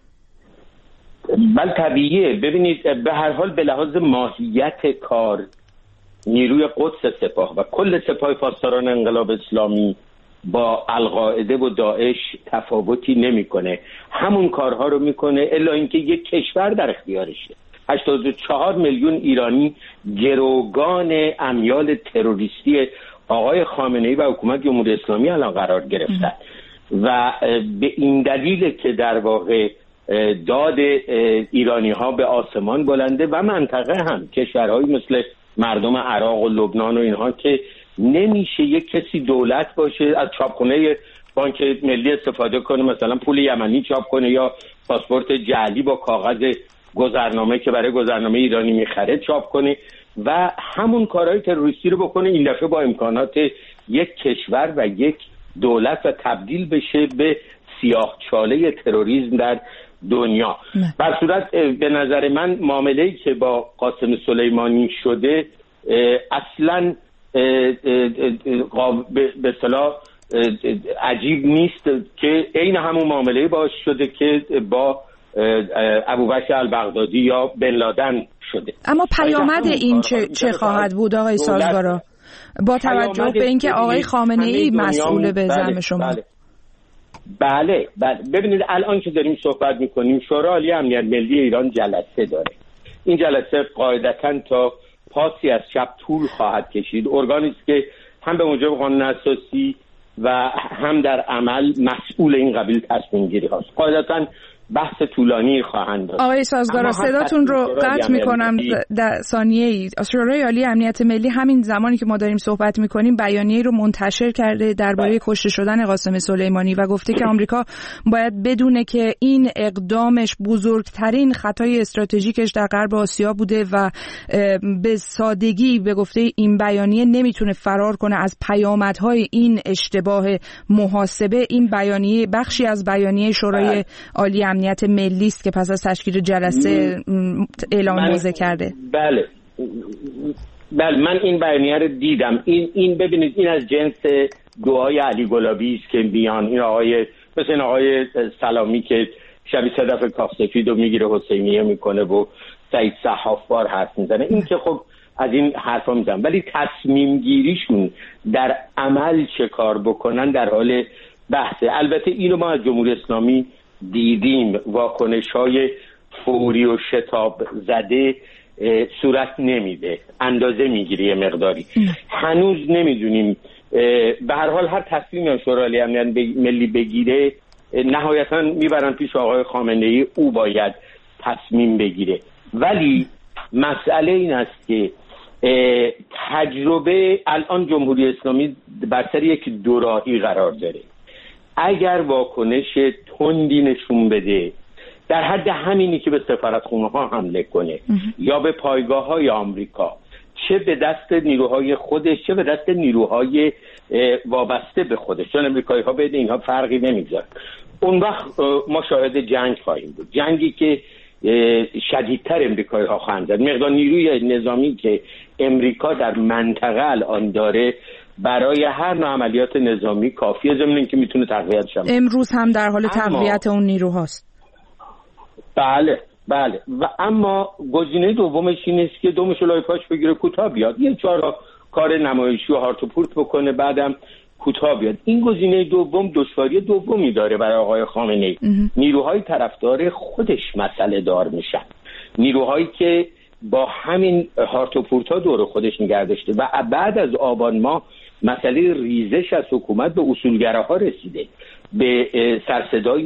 بله طبیعیه. ببینید به هر حال به لحاظ ماهیت کار نیروی قدس سپاه و کل سپاه پاسداران انقلاب اسلامی با القاعده و داعش تفاوتی نمیکنه، همون کارها رو میکنه، الا اینکه یک کشور در اختیارشه. 84 میلیون ایرانی گروگان امیال تروریستی آقای خامنه‌ای و حکومت جمهوری اسلامی الان قرار گرفتن و به این دلیل که در واقع داد ایرانی ها به آسمان بلنده و منطقه هم کشورهایی مثل مردم عراق و لبنان و اینها که نمیشه یک کسی دولت باشه از چاپخونه بانک ملی استفاده کنه، مثلا پول یمنی چاپ کنه یا پاسپورت جعلی با کاغذ گذرنامه که برای گذرنامه ایرانی میخره چاپ کنه و همون کارهای تروریستی رو بکنه، این دفعه با امکانات یک کشور و یک دولت و تبدیل بشه به سیاهچاله تروریسم در دنیا. بر صورت به نظر من معامله‌ای که با قاسم سلیمانی شده اصلاً به اصطلاح عجیب نیست که عین همون معامله‌ای باش شده که با ابوبکر البغدادی یا بن لادن شده. اما پیامد این چه خواهد بود آقای سازگارا با توجه به اینکه آقای خامنه‌ای مسئول به زعم شما؟ بله ببینید الان که داریم صحبت میکنیم شورای عالی امنیت ملی ایران جلسه داره. این جلسه قاعدتاً تا پاسی از شب طول خواهد کشید. ارگانی است که هم به موجب قانون اساسی و هم در عمل مسئول این قبیل تصمیم گیری هاست. قاعدتاً بحث طولانی خواهند داشت. آقای سازگارا صداتون رو قطع میکنم در ثانیه‌ای. شورای عالی امنیت ملی همین زمانی که ما داریم صحبت میکنیم بیانیه‌ای رو منتشر کرده درباره کشته شدن قاسم سلیمانی و گفته که آمریکا باید بدونه که این اقدامش بزرگترین خطای استراتژیکش در غرب آسیا بوده و به سادگی به گفته این بیانیه نمیتونه فرار کنه از پیامدهای این اشتباه محاسبه. این بیانیه بخشی از بیانیه شورای عالی امنیت ملی است که پس از تشکیل جلسه اعلام موضع کرده. بله من این بیانیه رو دیدم. این ببینید این از جنس دعای علی گلابی است که بیان این آقای مثل آقای سلامی که شبیه صدف کافسفید رو میگیره حسینیه میکنه و سعید صحاف‌وار حرف میزنه. این که خب از این حرفا میزنن ولی تصمیم گیریشون در عمل چه کار بکنن در حال بحثه. البته اینو ما از جمهوری اسلامی دیدیم، واکنش‌های فوری و شتاب زده صورت نمیده، اندازه میگیره مقداری. هنوز نمیدونیم. به هر حال هر تصمیمی شورای امنیت ملی بگیره نهایتاً میبرن پیش آقای خامنه‌ای، او باید تصمیم بگیره. ولی مسئله این است که تجربه الان جمهوری اسلامی بر سر یک دوراهی قرار داره. اگر واکنش تندی نشون بده در حد همینی که به سفارتخونه ها حمله کنه یا به پایگاه های آمریکا، چه به دست نیروهای خودش چه به دست نیروهای وابسته به خودش، چون امریکایی ها به اینها فرقی نمیذاره، اون وقت ما شاهد جنگ خواهیم بود. جنگی که شدیدتر امریکایی ها خواهند زد. مقدار نیروی نظامی که امریکا در منطقه الان داره برای هر نوع عملیات نظامی کافیه، ضمن اینکه میتونه تقویت شه. امروز هم در حال تقویت اون نیروهاست. بله و اما گزینه دومش این است که دومش لای پاش بگیره کوتاه بیاد، یه چهار کار نمایشی و هارت و پورت بکنه بعدم کوتاه بیاد. این گزینه دوم دشواری دومی داره برای آقای خامنه‌ای. نیروهای طرفدار خودش مسئله دار میشن، نیروهایی که با همین هارت و پورتا دور خودش نگه داشته و بعد از آبان ماه مسئله ریزش از حکومت به اصولگراها رسیده، به سرصدای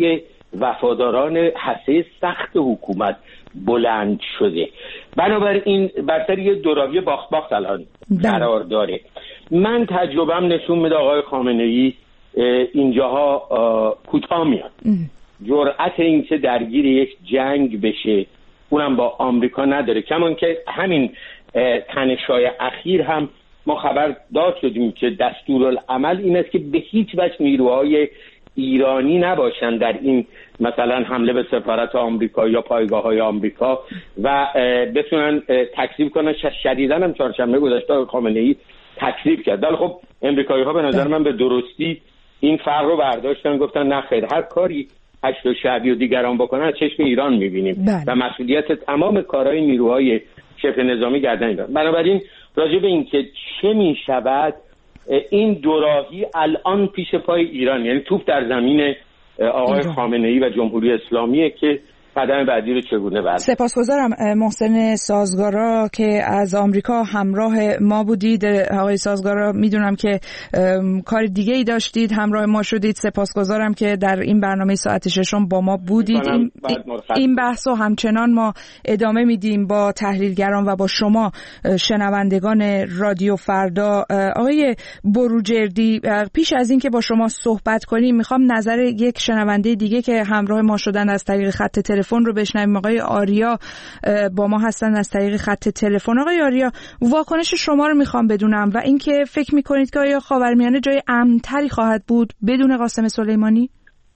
وفاداران هسته سخت حکومت بلند شده. بنابراین برتر یه دوراهی باخت باخت الان قرار داره. من تجربه‌ام نشون میده آقای خامنه‌ای اینجاها کوتاه میاد. جرأت این که درگیر یک جنگ بشه اونم با آمریکا نداره، کمان که همین تنش‌های اخیر هم ما خبردار شدیم که دستورالعمل این است که به هیچ وجه نیروهای ایرانی نباشن در این مثلا حمله به سفارت آمریکا یا پایگاه‌های آمریکا و بتونن تکذیب کنن. شدیداً هم چهارشنبه گذشته خامنه‌ای تکذیب کرد. ولی خب امریکایی‌ها به نظر من به درستی این فرق رو برداشتن، گفتن نه خیر، هر کاری هشت شعبی و دیگران بکنن از چشم ایران می‌بینیم و مسئولیت تمام کارهای نیروهای شبه نظامی گردن ایران. بنابراین راجع به این که چه می‌شود این دوراهی الان پیش پای ایران، یعنی توپ در زمین آقای خامنه‌ای و جمهوری اسلامیه که قدم بعدی رو چگونه بردارن. سپاسگزارم محسن سازگارا که از آمریکا همراه ما بودید. آقای سازگارا میدونم که کار دیگه ای داشتید، همراه ما شدید. سپاسگزارم که در این برنامه ساعت ششم با ما بودید. این بحث رو همچنان ما ادامه میدیم با تحلیلگران و با شما شنوندگان رادیو فردا. آقای بروجردی، پیش از این که با شما صحبت کنیم میخوام نظر یک شنونده دیگه که همراه ما شدن از طریق خط تلفن رو بشنویم. آقای آریا با ما هستن از طریق خط تلفن. آقای آریا، واکنش شما رو میخوام بدونم و اینکه فکر میکنید که آیا خاورمیانه جای امن‌تری خواهد بود بدون قاسم سلیمانی؟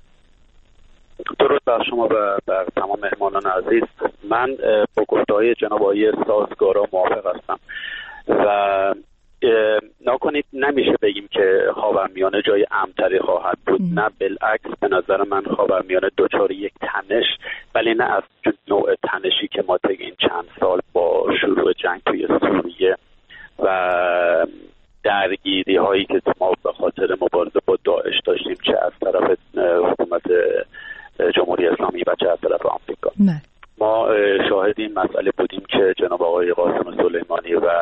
درود بر شما و بر تمام مهمانان عزیز. من با گفته‌های جناب آقای سازگارا موافق هستم و نکنید نمیشه بگیم که خاورمیانه جای امن‌تری خواهد بود. نه، بالعکس به نظر من خاورمیانه دچار یک تنش، ولی نه از نوع تنشی که ما طی این چند سال با شروع جنگ توی سوریه و درگیری هایی که ما به خاطر مبارزه با داعش داشتیم، چه از طرف حکومت جمهوری اسلامی و چه از طرف آمریکا. ما شاهد این مسئله بودیم که جناب آقای قاسم سلیمانی و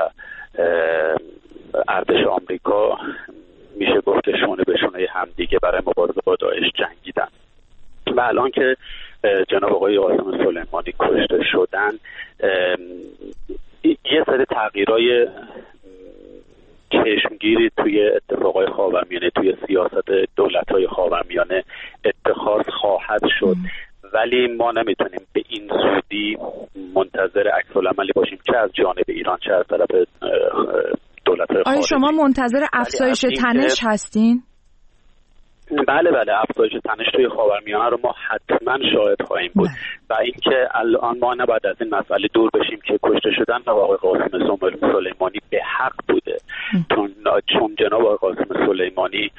ارتش آمریکا میشه گفت که شونه به شونه همدیگه برای مبارزه با داعش جنگیدن و الان که جناب آقای قاسم سلیمانی کشته شدن یه سری تغییرای چشمگیری توی اتفاقای خاورمیانه، توی سیاست دولت‌های خاورمیانه اتخاذ خواهد شد، ولی ما نمیتونیم به این زودی منتظر عکس‌العملی باشیم، چه از جانب ایران چه از طرف دولت‌های خارجی. آیا شما منتظر افزایش تنش هستین؟ بله، افزایش تنش توی خاورمیانه رو ما حتما شاهد خواهیم بود و اینکه الان ما نباید از این مسئله دور بشیم که کشته شدن آقای قاسم سلیمانی به حق بوده، چون جناب آقای قاسم سلیمانی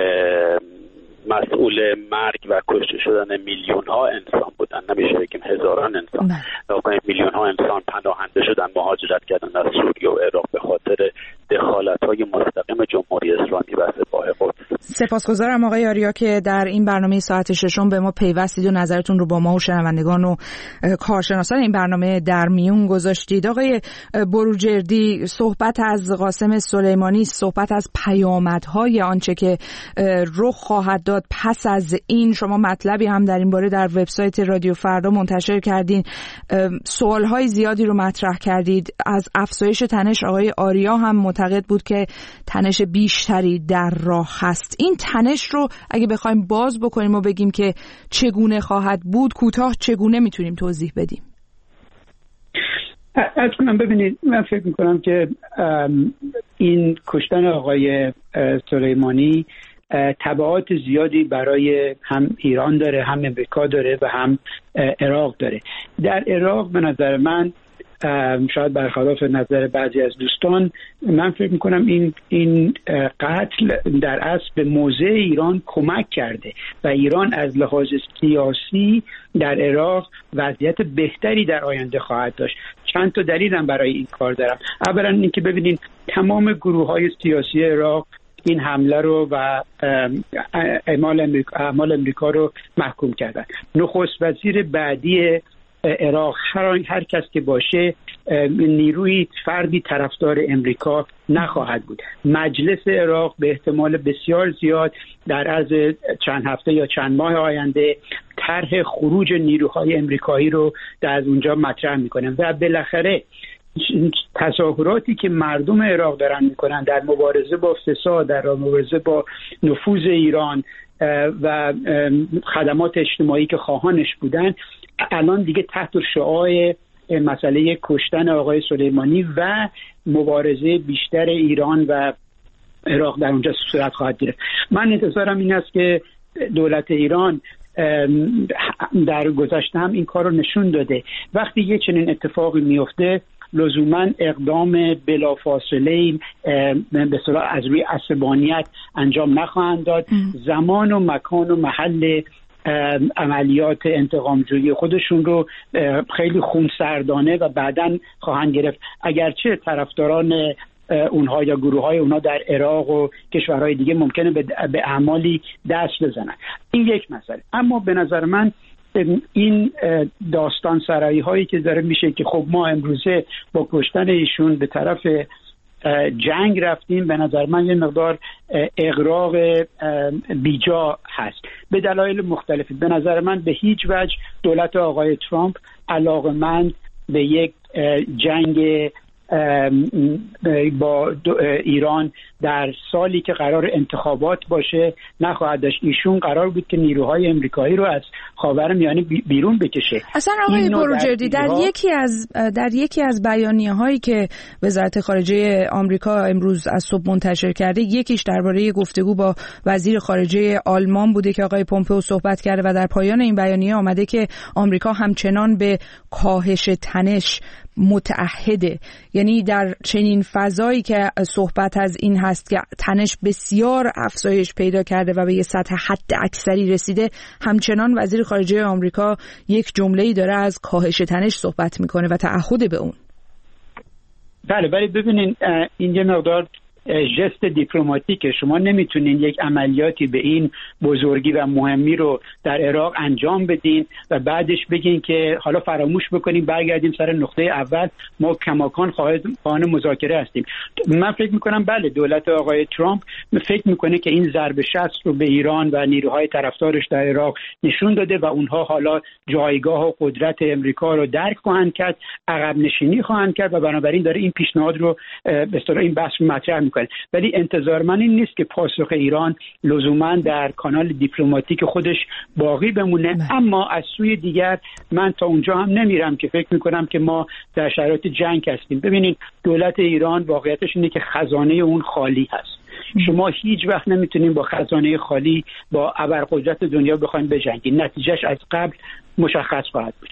مسئول مرگ و کشته شدن میلیون ها انسان بودن، نمیشه بگیم هزاران انسان. میلیون ها انسان پناهنده شدن، مهاجرت کردن از سوریه و عراق به خاطر دخالت های مستقیم جمهوری اسلامی و سپاه قدس. سپاسگزارم آقای آریا که در این برنامه ساعت ششم به ما پیوستید و نظرتون رو با ما و شنوندگان و کارشناسان این برنامه در میون گذاشتید. آقای بروجردی، صحبت از قاسم سلیمانی، صحبت از پیامدهای آنچه که رخ خواهد داد پس از این، شما مطلبی هم در این باره در وبسایت رادیو فردا منتشر کردین، سوالهای زیادی رو مطرح کردید. از افزایش تنش آقای آریا هم معتقد بود که تنش بیشتری در راه هست. این تنش رو اگه بخوایم باز بکنیم و بگیم که چگونه خواهد بود، کوتاه چگونه میتونیم توضیح بدیم؟ ببینید، من فکر میکنم که این کشتن آقای سلیمانی تبعات زیادی برای هم ایران داره، هم امریکا داره و هم عراق داره. در عراق به نظر من، شاید برخلاف نظر بعضی از دوستان، من فکر میکنم این قتل در اصل به موضع ایران کمک کرده و ایران از لحاظ سیاسی در عراق وضعیت بهتری در آینده خواهد داشت. چند تا دلیلم برای این کار دارم. اولا اینکه ببینید تمام گروه‌های سیاسی عراق این حمله رو و اعمال امریکا رو محکوم کردن. نخست وزیر بعدی عراق، هر کس که باشه، نیروی فردی طرفدار امریکا نخواهد بود. مجلس عراق به احتمال بسیار زیاد در عرض چند هفته یا چند ماه آینده طرح خروج نیروهای امریکایی رو در اونجا مطرح میکنن و بالاخره تظاهراتی که مردم عراق دارن میکنن در مبارزه با فساد، در مبارزه با نفوذ ایران و خدمات اجتماعی که خواهانش بودن، الان دیگه تحت شعاع مسئله کشتن آقای سلیمانی و مبارزه بیشتر ایران و عراق در اونجا صورت خواهد گرفت. من انتظارم این است که دولت ایران در گذشته هم این کار رو نشون داده، وقتی یه چنین اتفاقی میفته لزوما اقدام بلافاصله به اصطلاح از روی عصبانیت انجام نخواهند داد. زمان و مکان و محل عملیات انتقامجویی خودشون رو خیلی خونسردانه و بعداً خواهند گرفت، اگرچه طرفداران اونها یا گروه های اونها در عراق و کشورهای دیگه ممکنه به اعمالی دست بزنن. این یک مسئله. اما به نظر من این داستان سرایی هایی که داره میشه که خب ما امروزه با کشتن ایشون به طرف جنگ رفتیم، به نظر من یه مقدار اغراق بیجا هست به دلایل مختلفی. به نظر من به هیچ وجه دولت آقای ترامپ علاقمند به یک جنگ با ایران در سالی که قرار انتخابات باشه نخواهد داشت. ایشون قرار بود که نیروهای امریکایی رو از خاورمیانه بیرون بکشه. اصلا آقای بروجردی در یکی از بیانیه‌هایی که وزارت خارجه آمریکا امروز از صبح منتشر کرده، یکیش درباره گفتگو با وزیر خارجه آلمان بوده که آقای پومپئو صحبت کرده و در پایان این بیانیه آمده که آمریکا همچنان به کاهش تنش متعهده. یعنی در چنین فضایی که صحبت از این هست که تنش بسیار افزایش پیدا کرده و به یه سطح حد اکثری رسیده، همچنان وزیر خارجه آمریکا یک جمله‌ای داره از کاهش تنش صحبت میکنه و تعهد به اون. بله، ولی ببینین این یه مقدار ژست دیپلماتیکه. شما نمیتونین یک عملیاتی به این بزرگی و مهمی رو در عراق انجام بدین و بعدش بگین که حالا فراموش بکنیم برگردیم سر نقطه اول، ما کماکان خواهان مذاکره هستیم. من فکر میکنم بله دولت آقای ترامپ فکر میکنه که این ضرب شست رو به ایران و نیروهای طرفدارش در عراق نشون داده و اونها حالا جایگاه و قدرت امریکا رو درک خواهند کرد، عقب نشینی خواهند کرد و بنابراین داره این پیشنهاد رو به اصطلاح این بحث مطرح میکنه. ولی انتظار من این نیست که پاسخ ایران لزوما در کانال دیپلماتیک خودش باقی بمونه. اما از سوی دیگر من تا اونجا هم نمیرم که فکر میکنم که ما در شرایط جنگ هستیم. ببینید دولت ایران واقعیتش اینه که خزانه اون خالی هست. شما هیچ وقت نمیتونین با خزانه خالی با ابرقدرت دنیا بخواید بجنگید. نتیجهش از قبل مشخص خواهد بود.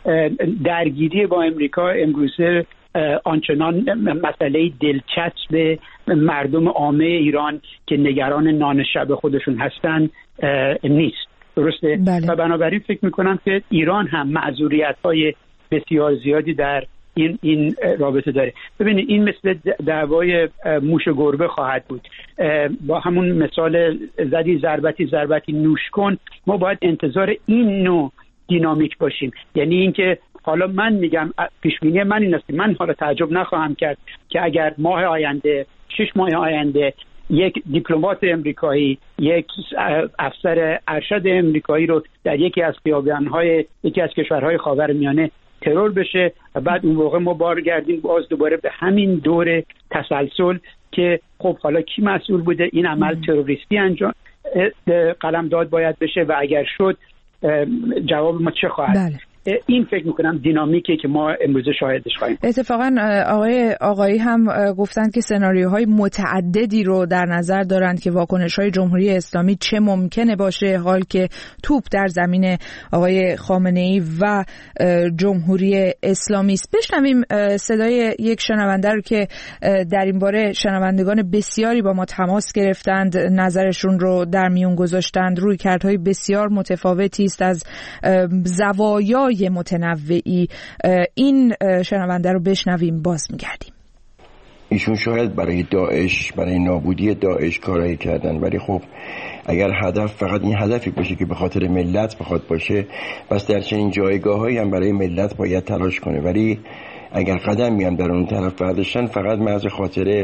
درگیری با امریکا امروزه آنچنان مسئله دلچسب مردم عامه ایران که نگران نان شب خودشون هستن نیست. درسته؟ بله. و بنابراین فکر میکنم که ایران هم معذوریت‌های بسیار زیادی در این رابطه داره. ببینید این مثل دعوای موش و گربه خواهد بود. با همون مثال زدی ضربتی نوش کن، ما باید انتظار این نوع دینامیک باشیم. یعنی اینکه حالا من میگم پیشبینی من این است، من حالا تعجب نخواهم کرد که اگر ماه آینده 6 ماه آینده یک دیپلمات امریکایی، یک افسر ارشد امریکایی رو در یکی از خیابان‌های یکی از کشورهای خاورمیانه ترور بشه و بعد اون موقع ما برگردیم باز دوباره به همین دور تسلسل که خب حالا کی مسئول بوده این عمل تروریستی انجام قلمداد باید بشه و اگر شد جواب ما چه خواهد؟ بله. این فکر میکنم دینامیکی که ما امروز شاهدش خواهیم. اتفاقا آقایی هم گفتند که سناریوهای متعددی رو در نظر دارند که واکنش‌های جمهوری اسلامی چه ممکنه باشه حال که توپ در زمین آقای خامنه‌ای و جمهوری اسلامی است. بشنویم صدای یک شنونده رو که در این باره شنوندگان بسیاری با ما تماس گرفتند، نظرشون رو در میون گذاشتند. رویکردهای بسیار متفاوتی است از زوایای متنوعی. این شنونده رو بشنویم باز میگردیم. ایشون شاید برای داعش، برای نابودی داعش کارایی کردن، ولی خب اگر هدف فقط این هدفی باشه که به خاطر ملت بخواد باشه، پس در چنین جایگاهایی هم برای ملت باید تلاش کنه. ولی اگر قدمی هم در اون طرف برداشتن فقط محض خاطر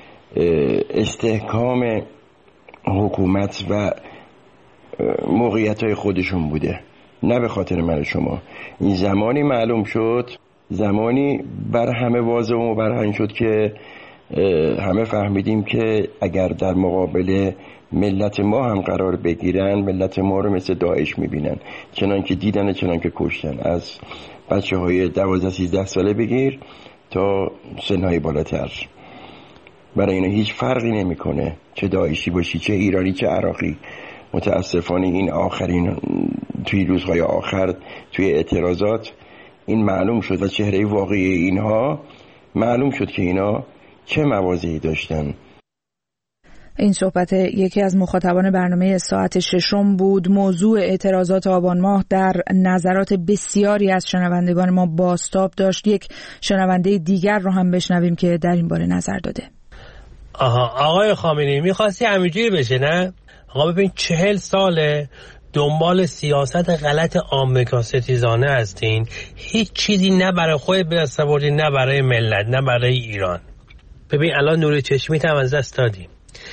استحکام حکومت و موقعیت‌های خودشون بوده. نه به خاطر من و شما. این زمانی معلوم شد، زمانی بر همه واضح و مبرهن شد که همه فهمیدیم که اگر در مقابل ملت ما هم قرار بگیرن، ملت ما رو مثل داعش میبینن، چنان که دیدن و چنان که کشتن. از بچه های 12-13 ساله بگیر تا سنهای بالاتر. برای اینا هیچ فرقی نمیکنه چه داعشی باشی، چه ایرانی، چه عراقی. متاسفانه این آخرین توی روزهای آخر توی اعتراضات این معلوم شد و چهره واقعی اینها معلوم شد که اینا چه مواضعی داشتن. این صحبت یکی از مخاطبان برنامه ساعت ششم بود. موضوع اعتراضات آبان ماه در نظرات بسیاری از شنوندگان ما بازتاب داشت. یک شنونده دیگر رو هم بشنویم که در این باره نظر داده. آقای خامنه‌ای می‌خواستی همینجوری بشه نه؟ آقا ببین 40 ساله دنبال سیاست غلط آمریکا ستیزانه هستین، هیچ چیزی نه برای خود به دست آوردین، نه برای ملت، نه برای ایران. ببین الان نور چشمیت هم از دست دادی،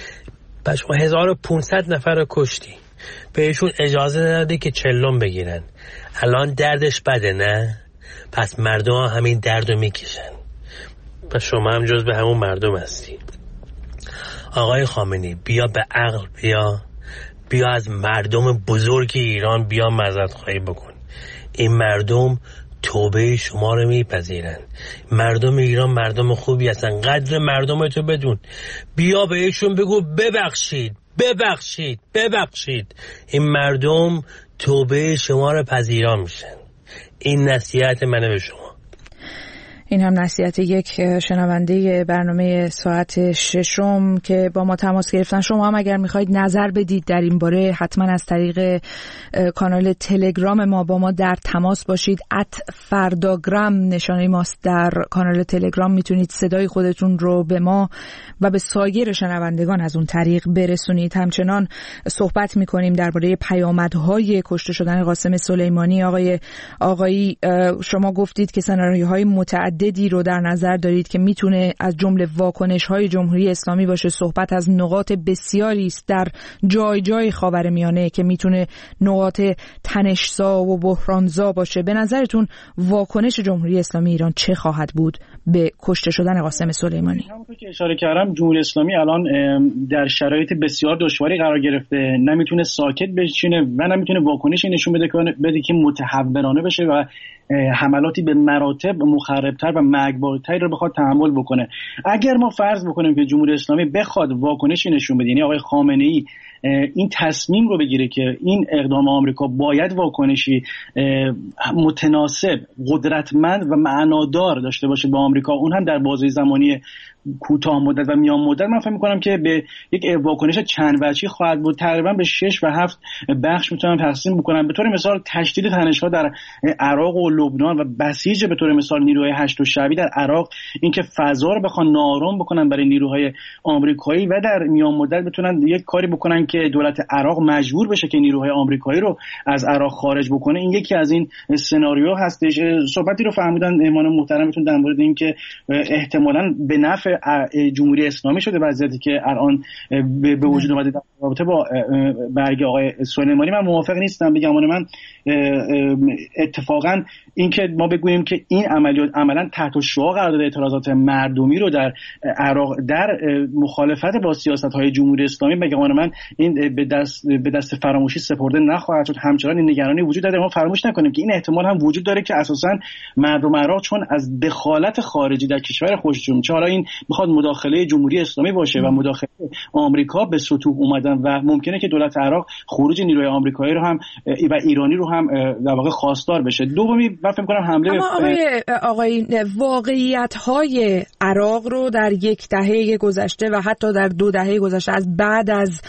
پس 1500 نفر رو کشتی، بهشون اجازه ندادی که چلم بگیرن. الان دردش بده نه؟ پس مردم همین درد رو میکشن، پس شما هم جز به همون مردم هستی. آقای خامنه‌ای بیا به عقل، بیا از مردم بزرگ ایران بیا معذرت خواهی بکن. این مردم توبه شما رو میپذیرن. مردم ایران مردم خوبی هستن، قدر مردم تو بدون. بیا بهشون بگو ببخشید ببخشید ببخشید. این مردم توبه شما رو پذیران میشن. این نصیحت منه به شما. این هم نصیحت یک شنونده برنامه ساعت ششم که با ما تماس گرفتن. شما هم اگر میخواید نظر بدید در این باره حتما از طریق کانال تلگرام ما با ما در تماس باشید. @فرداگرام نشانه ماست در کانال تلگرام. میتونید صدای خودتون رو به ما و به سایر شنوندگان از اون طریق برسونید. همچنان صحبت میکنیم درباره پیامدهای کشته شدن قاسم سلیمانی. آقایی شما گفتید که سناریوهای متعددی رو در نظر دارید که میتونه از جمله واکنش‌های جمهوری اسلامی باشه. صحبت از نقاط بسیاری است در جای خاورمیانه که میتونه نقاط تنش‌زا و بحرانزا باشه. به نظرتون واکنش جمهوری اسلامی ایران چه خواهد بود به کشته شدن قاسم سلیمانی؟ همونطور که اشاره کردم جمهوری اسلامی الان در شرایط بسیار دشواری قرار گرفته، نمیتونه ساکت بشینه و نمیتونه واکنشی نشون بده که متحورانه بشه و حملاتی به مراتب مخربتر و مرگبارتری رو بخواد تحمل بکنه. اگر ما فرض بکنیم که جمهوری اسلامی بخواد واکنشی نشون بده، یعنی آقای خامنه‌ای این تصمیم رو بگیره که این اقدام آمریکا باید واکنشی متناسب، قدرتمند و معنادار داشته باشه با آمریکا، اون هم در بازه زمانی کوتاه مدت و میان مدت، من فکر می‌کنم که به یک واکنش چند وجهی خواهد بود. تقریبا به 6 و 7 بخش میتونم تقسیم بکنم. به طور مثال تشدید تنش‌ها در عراق و لبنان و بسیج به طور مثال نیروهای هشت شعبی در عراق، اینکه فضا رو بخوان نارم بکنن برای نیروهای آمریکایی و در میان مدت بتونن یک کاری بکنن که دولت عراق مجبور بشه که نیروهای آمریکایی رو از عراق خارج بکنه. این یکی از این سناریو هستش. صحبتی رو فرمودن مهمان محترمتون در مورد اینکه احتمالاً به نفع جمهوری اسلامی شده وضعیتی که الان به وجود اومده در رابطه با برگ آقای سلیمانی. من موافق نیستم. بگم من اتفاقا اینکه ما بگوییم که این عملیات عملا تحت شعاع قرار داده اعتراضات مردمی رو در عراق در مخالفت با سیاست‌های جمهوری اسلامی، بگم من این به دست فراموشی سپرده نخواهد شد. همچنان این نگرانی وجود داره. ما فراموش نکنیم که این احتمال هم وجود داره که اساسا مردم عراق چون از دخالت خارجی در کشور خودشون، چه حالا این بخواد مداخله جمهوری اسلامی باشه و مداخله آمریکا به سطوح اومدن و ممکنه که دولت عراق خروج نیروی آمریکایی رو هم و ایرانی رو هم در واقع خواستار بشه. دومی من فکر می‌کنم حمله آقای واقعیت‌های عراق رو در یک دهه گذشته و حتی در 2 دهه گذشته از بعد از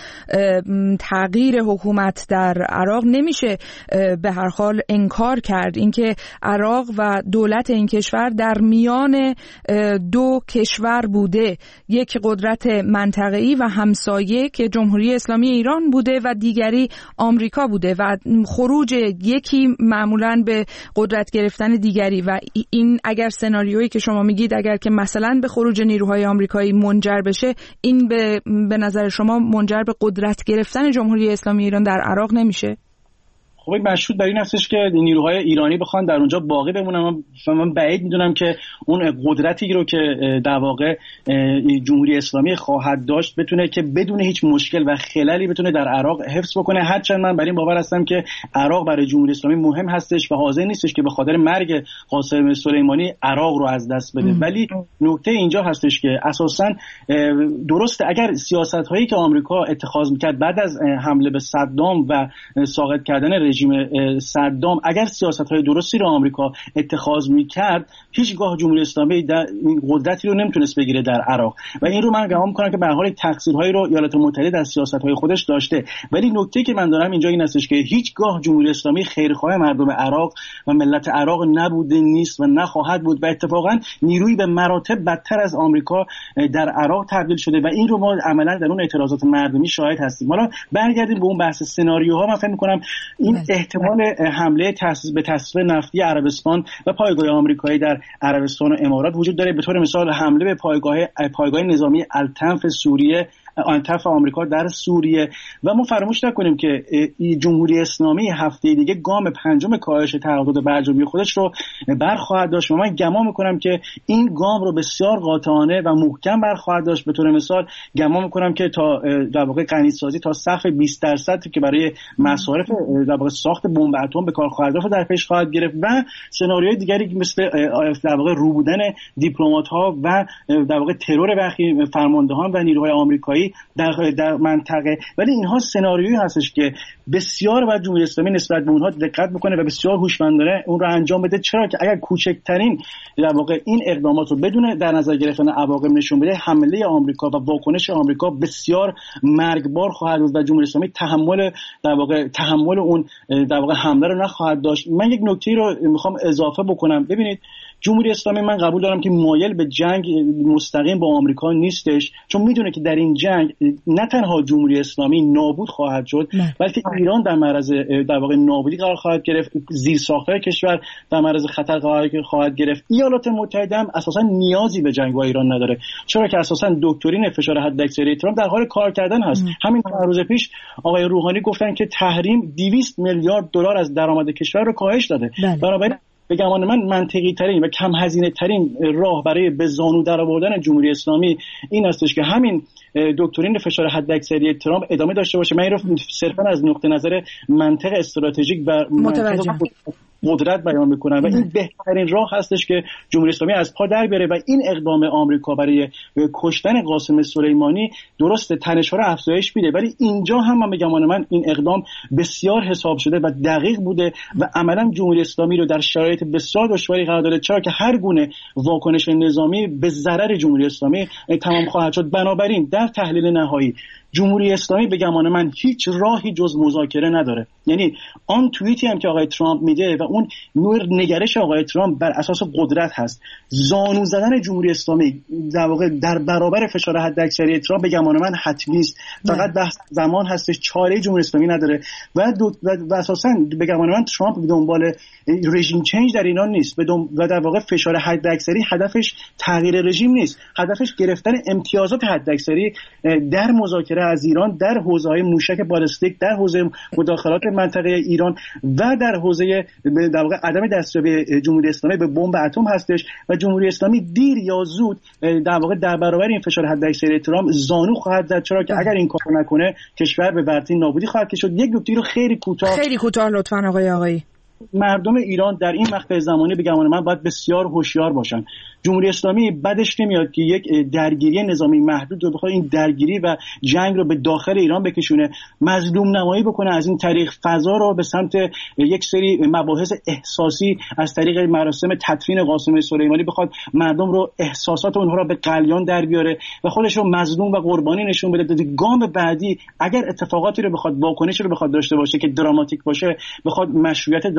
تغییر حکومت در عراق نمیشه به هر حال انکار کرد. اینکه عراق و دولت این کشور در میان 2 کشور بوده، یک قدرت منطقه‌ای و همسایه که جمهوری اسلامی ایران بوده و دیگری آمریکا بوده و خروج یکی معمولاً به قدرت گرفتن دیگری. و این اگر سناریویی که شما میگید اگر که مثلا به خروج نیروهای آمریکایی منجر بشه، این به نظر شما منجر به قدرت گرفتن جمهوری اسلامی ایران در عراق نمیشه؟ خب این مشروط بر این هستش که نیروهای ایرانی بخوان در اونجا باقی بمونن. من بعید میدونم که اون قدرتی رو که در واقع جمهوری اسلامی خواهد داشت بتونه که بدون هیچ مشکل و خللی بتونه در عراق حفظ بکنه. هرچند من بر این باور هستم که عراق برای جمهوری اسلامی مهم هستش و حاضر نیستش که به خاطر مرگ قاسم سلیمانی عراق رو از دست بده. ولی نکته اینجا هستش که اساساً درسته اگر سیاست‌هایی که آمریکا اتخاذ می‌کرد بعد از حمله به صدام و ساقط کردن رژیم صدام، اگر سیاست‌های درستی رو آمریکا اتخاذ می‌کرد، هیچگاه جمهوری اسلامی در این قدرتی رو نمیتونست بگیره در عراق و این رو من گمان می‌کنم که به هر حال تقصیرهایی رو ایالات متحده در سیاست‌های خودش داشته. ولی نکته که من دارم اینجا این هستش که هیچگاه جمهوری اسلامی خیرخواه مردم عراق و ملت عراق نبوده، نیست و نخواهد بود و اتفاقاً نیروی به مراتب بدتر از آمریکا در عراق تبدیل شده و این رو ما عملاً در اون اعتراضات مردمی شاهد هستیم. حالا برگردیم به اون بحث سناریوها. من فکر می‌کنم این احتمال حمله به تصفیه نفتی عربستان و پایگاه آمریکایی در عربستان و امارات وجود داره. به طور مثال حمله به پایگاه نظامی التنف سوریه، انتف آمریکا در سوریه. و ما فراموش نکنیم که جمهوری اسلامی هفته دیگه گام پنجم کاهش تعهدات برجامی خودش رو برخواهد داشت و من گمان میکنم که این گام رو بسیار قاطعانه و محکم برخواهد داشت. به طور مثال گمان میکنم که تا در واقع غنیسازی تا سقف 20% که برای مصارف در واقع ساخت بمب اتم به کار خواهد رفت در پیش خواهد گرفت و سناریوی دیگری مثل در واقع رو بودن دیپلمات‌ها و در واقع ترور فرماندهان و نیروهای آمریکایی در منطقه. ولی اینها سناریویی هستش که بسیار باید جمهوری اسلامی نسبت به اونها دقت بکنه و بسیار هوشمندانه اون رو انجام بده. چرا که اگر کوچکترین در واقع این اقدامات رو بدون در نظر گرفتن عواقب نشون بده، حمله آمریکا و واکنش آمریکا بسیار مرگبار خواهد بود و جمهوری اسلامی تحمل اون در واقع حمله رو نخواهد داشت. من یک نکته رو میخوام اضافه بکنم. ببینید جمهوری اسلامی من قبول دارم که مایل به جنگ مستقیم با آمریکا نیستش، چون میدونه که در این جنگ نه تنها جمهوری اسلامی نابود خواهد شد بلکه ایران در معرض در واقع نابودی قرار خواهد گرفت، زیرساخت‌های کشور در معرض خطر خواهد گرفت. ایالات متحده هم اساسا نیازی به جنگ با ایران نداره، چرا که اساسا دکترین فشار حداکثری ترامپ در حال کار کردن هست. همین چند روز پیش آقای روحانی گفتن که تحریم 200 میلیارد دلار از درآمد کشور رو کاهش داده. بنابراین به گمان من منطقی ترین و کم هزینه ترین راه برای به زانو درآوردن جمهوری اسلامی این هستش که همین دکترین فشار حداکثری ترامپ ادامه داشته باشه. من این رو صرفا از نقطه نظر منطق استراتژیک و قدرت بیان میکنن و این بهترین راه هستش که جمهوری اسلامی از پا در بیاره و این اقدام آمریکا برای کشتن قاسم سلیمانی درست تنش‌ها رو افزایش میده، ولی اینجا هم من به گمان من این اقدام بسیار حساب شده و دقیق بوده و عملا جمهوری اسلامی رو در شرایط بسیار دشواری قرار داده، چرا که هر گونه واکنش نظامی به ضرر جمهوری اسلامی تمام خواهد شد. بنابراین در تحلیل نهایی جمهوری اسلامی به گمان من هیچ راهی جز مذاکره نداره. یعنی آن توییتی هم که آقای ترامپ میده و اون نوع نگرش آقای ترامپ بر اساس قدرت هست، زانو زدن جمهوری اسلامی در واقع در برابر فشار حداکثری ترامپ به گمان من حتمی است. فقط بحث زمان هستش، چاره جمهوری اسلامی نداره و اساسا به گمان من ترامپ به دنبال رژیم چنج در ایران نیست و در واقع فشار حداکثری هدفش تغییر رژیم نیست، هدفش گرفتن امتیازات حداکثری در مذاکره از ایران در حوزه‌های موشک بالستیک، در حوزه مداخلات منطقه ایران و در حوزه در واقع عدم دستیابی جمهوری اسلامی به بمب اتم هستش و جمهوری اسلامی دیر یا زود در واقع در برابر این فشار حداکثری ترامپ زانو خواهد زد، چرا که اگر این کارو نکنه کشور به ورطه نابودی خواهد کشید. یک نکته رو خیلی کوتاه لطفاً آقای مردم ایران در این مقطع زمانی به گمان من باید بسیار هوشیار باشن. جمهوری اسلامی بدش نمیاد که یک درگیری نظامی محدود رو بخواد این درگیری و جنگ رو به داخل ایران بکشونه، مظلوم نمایی بکنه، از این طریق فضا رو به سمت یک سری مباحث احساسی از طریق مراسم تدفین قاسم سلیمانی بخواد مردم رو احساسات اونها رو به قلیان در بیاره و خودش رو مظلوم و قربانی نشون بده. گام بعدی اگر اتفاقاتی رو بخواد واکنشی رو بخواد داشته باشه که دراماتیک باشه، بخواد مشروعیت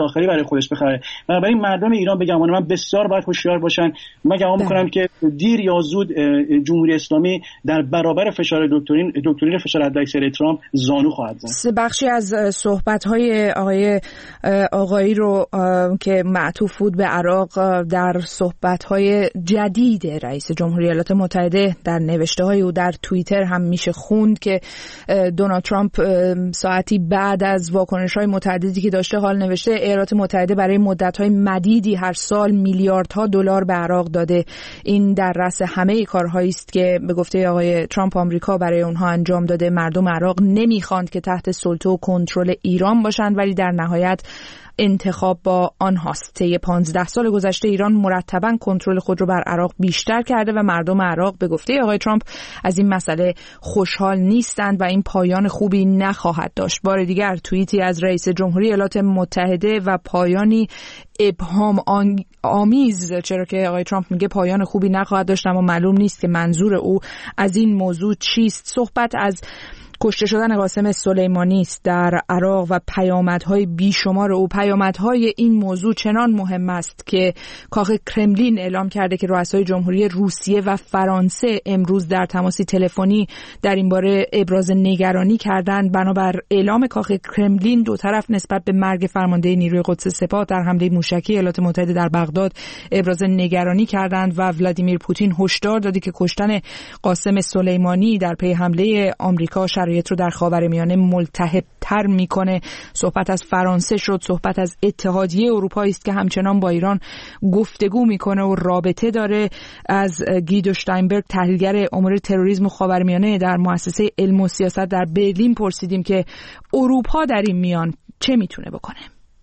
داخلی برای خودش بخره. بنابراین مردم ایران به گمان من بسیار باید هوشیار باشن. من گمان می‌کنم که دیر یا زود جمهوری اسلامی در برابر فشار دکترین فشار حداکثری ترامپ زانو خواهد زد. بخشی از صحبت‌های آقای آقایی رو که معطوف بود به عراق در صحبت‌های جدید رئیس جمهوری ایالات متحده در نوشته‌های او در توییتر هم میشه خوند که دونالد ترامپ ساعتی بعد از واکنش‌های متعددی که داشته حال نوشته ایالات متحده برای مدت‌های مدیدی هر سال میلیاردها دلار به عراق داده. این در رأس همه کارهایی است که به گفته آقای ترامپ آمریکا برای اونها انجام داده. مردم عراق نمیخواند که تحت سلطه و کنترل ایران باشند، ولی در نهایت انتخاب با آنهاست. طی 15 سال گذشته ایران مرتباً کنترل خود رو بر عراق بیشتر کرده و مردم عراق به گفته آقای ترامپ از این مسئله خوشحال نیستند و این پایان خوبی نخواهد داشت. بار دیگر توییتی از رئیس جمهوری ایالات متحده و پایانی ابهام آمیز، چرا که آقای ترامپ میگه پایان خوبی نخواهد داشت اما معلوم نیست که منظور او از این موضوع چیست. صحبت از کشته شدن قاسم سلیمانی است در عراق و پیامدهای بیشمار او. پیامدهای این موضوع چنان مهم است که کاخ کرملین اعلام کرده که رؤسای جمهوری روسیه و فرانسه امروز در تماسی تلفنی در این باره ابراز نگرانی کردند. بنابر اعلام کاخ کرملین دو طرف نسبت به مرگ فرمانده نیروی قدس سپاه در حمله موشکی ایالات متحده در بغداد ابراز نگرانی کردند و ولادیمیر پوتین هشدار داده که کشتن قاسم سلیمانی در پی حمله آمریکا شرایط رو در خاورمیانه ملتهب‌تر میکنه. صحبت از فرانسه شد، صحبت از اتحادیه اروپا است که همچنان با ایران گفتگو میکنه و رابطه داره. از گیدو شتاینبرگ تحلیلگر امور تروریسم و خاورمیانه در مؤسسه علم و سیاست در برلین پرسیدیم که اروپا در این میان چه میتونه بکنه.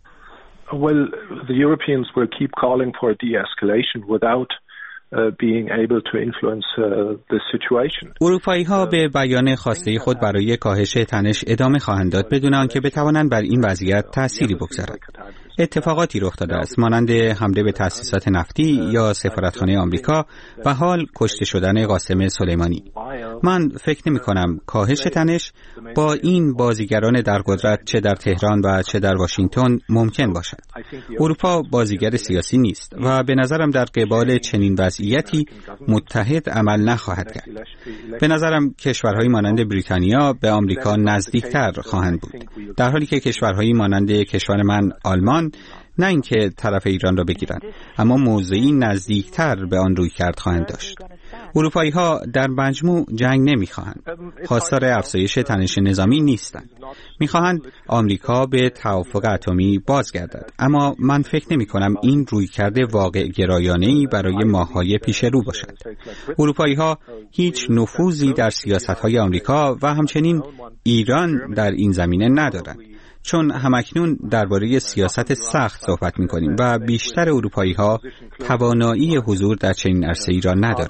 Well, the Europeans will keep calling for de-escalation without being able to influence the situation. اروپایی‌ها به بیان خواسته خود برای کاهش تنش ادامه خواهند داد بدون آنکه بتوانند بر این وضعیت تأثیری بگذارند. اتفاقاتی رخ داده است مانند حمله به تأسیسات نفتی یا سفارتخانه آمریکا و حال کشته شدن قاسم سلیمانی. من فکر نمی‌کنم کاهش تنش با این بازیگران در قدرت چه در تهران و چه در واشنگتن ممکن باشد. اروپا بازیگر سیاسی نیست و به نظرم در قبال چنین وضعیتی متحد عمل نخواهد کرد. به نظرم کشورهایی مانند بریتانیا به آمریکا نزدیکتر خواهند بود، در حالی که کشورهایی مانند کشور من آلمان نه اینکه طرف ایران را بگیرند اما موضعی نزدیکتر به آن رویکرد خواهند داشت. اروپایی‌ها در مجموع جنگ نمی‌خواهند، خواستار افزایش تنش نظامی نیستند. می‌خواهند آمریکا به توافق اتمی بازگردد، اما من فکر نمی‌کنم این رویکرد واقع گرایانه‌ای برای ماه‌های پیش رو باشد. اروپایی‌ها هیچ نفوذی در سیاست‌های آمریکا و همچنین ایران در این زمینه ندارند، چون همکنون درباره سیاست سخت صحبت می‌کنیم و بیشتر اروپایی‌ها توانایی حضور در چنین عرصه‌ای را ندارند.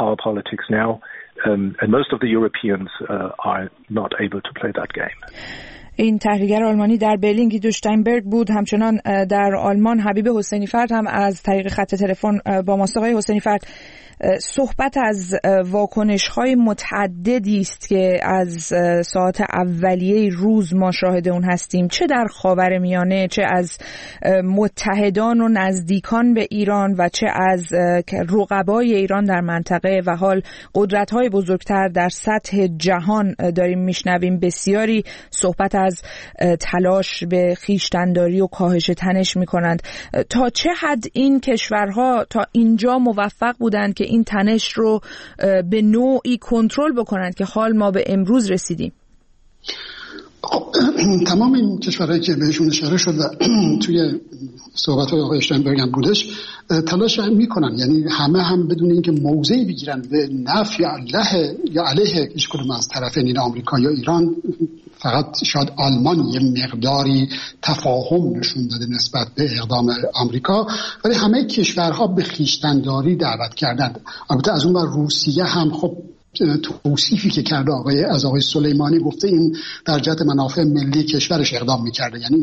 این تحلیلگر آلمانی در برلین گیدو شتاینبرگ بود. همچنان در آلمان حبیب حسینی فرد هم از طریق خط تلفن با ماست. آقای حسینی فرد، صحبت از واکنش‌های متعددی است که از ساعات اولیه روز ما شاهد اون هستیم، چه در خاورمیانه، چه از متحدان و نزدیکان به ایران و چه از رقبای ایران در منطقه و حال قدرت‌های بزرگتر در سطح جهان داریم میشنویم. بسیاری صحبت از تلاش به خویشتن‌داری و کاهش تنش می‌کنند. تا چه حد این کشورها تا اینجا موفق بودند که این تنش رو به نوعی کنترل بکنند که حال ما به امروز رسیدیم؟ تمام این کشورهایی که بهشون اشاره شد و توی صحبت‌های آقای شتاینبرگ هم بودش تلاش میکنن، یعنی همه هم بدون اینکه موضعی بگیرن به نفع یا علیه هیچ کدوم از طرفین، آمریکا یا ایران. فقط شاید آلمان یه مقداری تفاهم نشون داده نسبت به اقدام آمریکا، ولی همه کشورها به خویشتن‌داری دعوت کردند. البته از اون بر روسیه هم خب توصیفی که کرده از آقای سلیمانی گفته این در جهت منافع ملی کشورش اقدام میکرده، یعنی این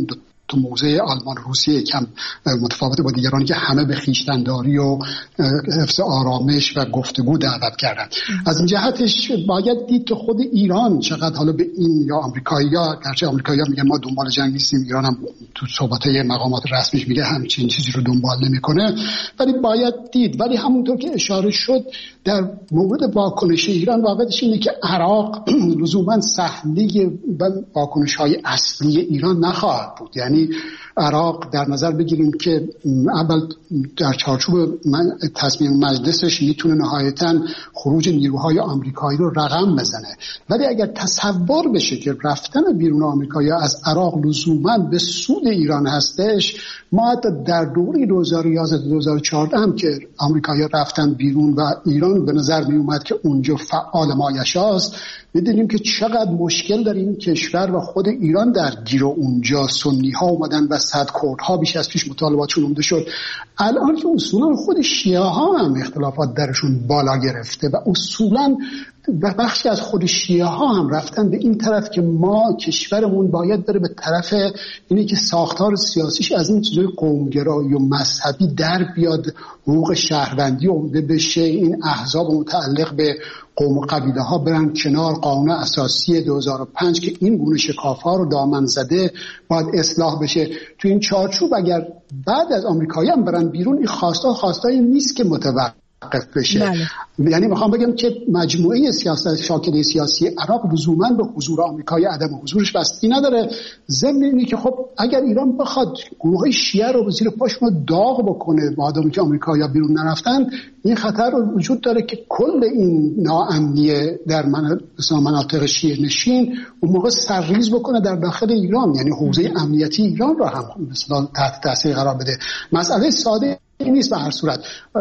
تو موضع آلمان روسیه کم متفاوته با دیگرانی که همه به خویشتن‌داری و حفظ آرامش و گفتگو دعوت کردن. از این جهتش باید دید که خود ایران چقدر حالا به این یا آمریکایی‌ها، گرچه آمریکایی‌ها میگن ما دنبال جنگ نیستیم، ایران هم تو صحبت‌های مقامات رسمیش میگه همچین چیزی رو دنبال نمی‌کنه، ولی باید دید. ولی همونطور که اشاره شد در مورد واکنش ایران واقعیتش اینه که عراق لزوما صحنه واکنش‌های اصلی ایران نخواهد بود. یعنی عراق در نظر بگیریم که اول در چارچوب تصمیم مجلسش میتونه نهایتاً خروج نیروهای آمریکایی رو رقم بزنه، ولی اگر تصور بشه که رفتن بیرون آمریکایی از عراق لزوما به سود ایران هستش، ما حتی در دوره 2011-2014 هم که آمریکایی رفتن بیرون و ایران به نظر می اومد که اونجا فعال مایشاست، می‌دونیم که چقدر مشکل در این کشور و خود ایران درگیر و اونجا سنی ها اومدن و صد کردها بیش از پیش مطالباتشون اومده شد. الان که اصولا خود شیعه ها هم اختلافات درشون بالا گرفته و اصولا بخشی از خود شیعه ها هم رفتن به این طرف که ما کشورمون باید بره به طرف اینه که ساختار سیاسیش از این چیزای قومگرایی و مذهبی در بیاد، حقوق شهروندی عمده بشه، این احزاب متعلق به قوم و قبیله ها برن کنار، قانون اساسی 2005 که این گونه شکاف‌ها رو دامن زده باید اصلاح بشه. تو این چارچوب اگر بعد از آمریکایی هم برن بیرون، این خواستایی نیست که متوقف بشه. یعنی میخوام بگم که مجموعه سیاست شاکله سیاسی عراق لزوما به حضور آمریکایی عدم حضورش بستگی نداره. ضمن اینه که خب اگر ایران بخواد گروه شیعه رو زیر پاشون داغ بکنه مادامی که آمریکایی‌ها بیرون نرفتن، این خطر وجود داره که کل این ناامنیه در مناطق شیعه نشین اون موقع سرریز بکنه در داخل ایران، یعنی حوزه امنیتی ایران رو هم مثلا تحت تاثیر قرار بده. مسئله ساده این نیست به هر صورت،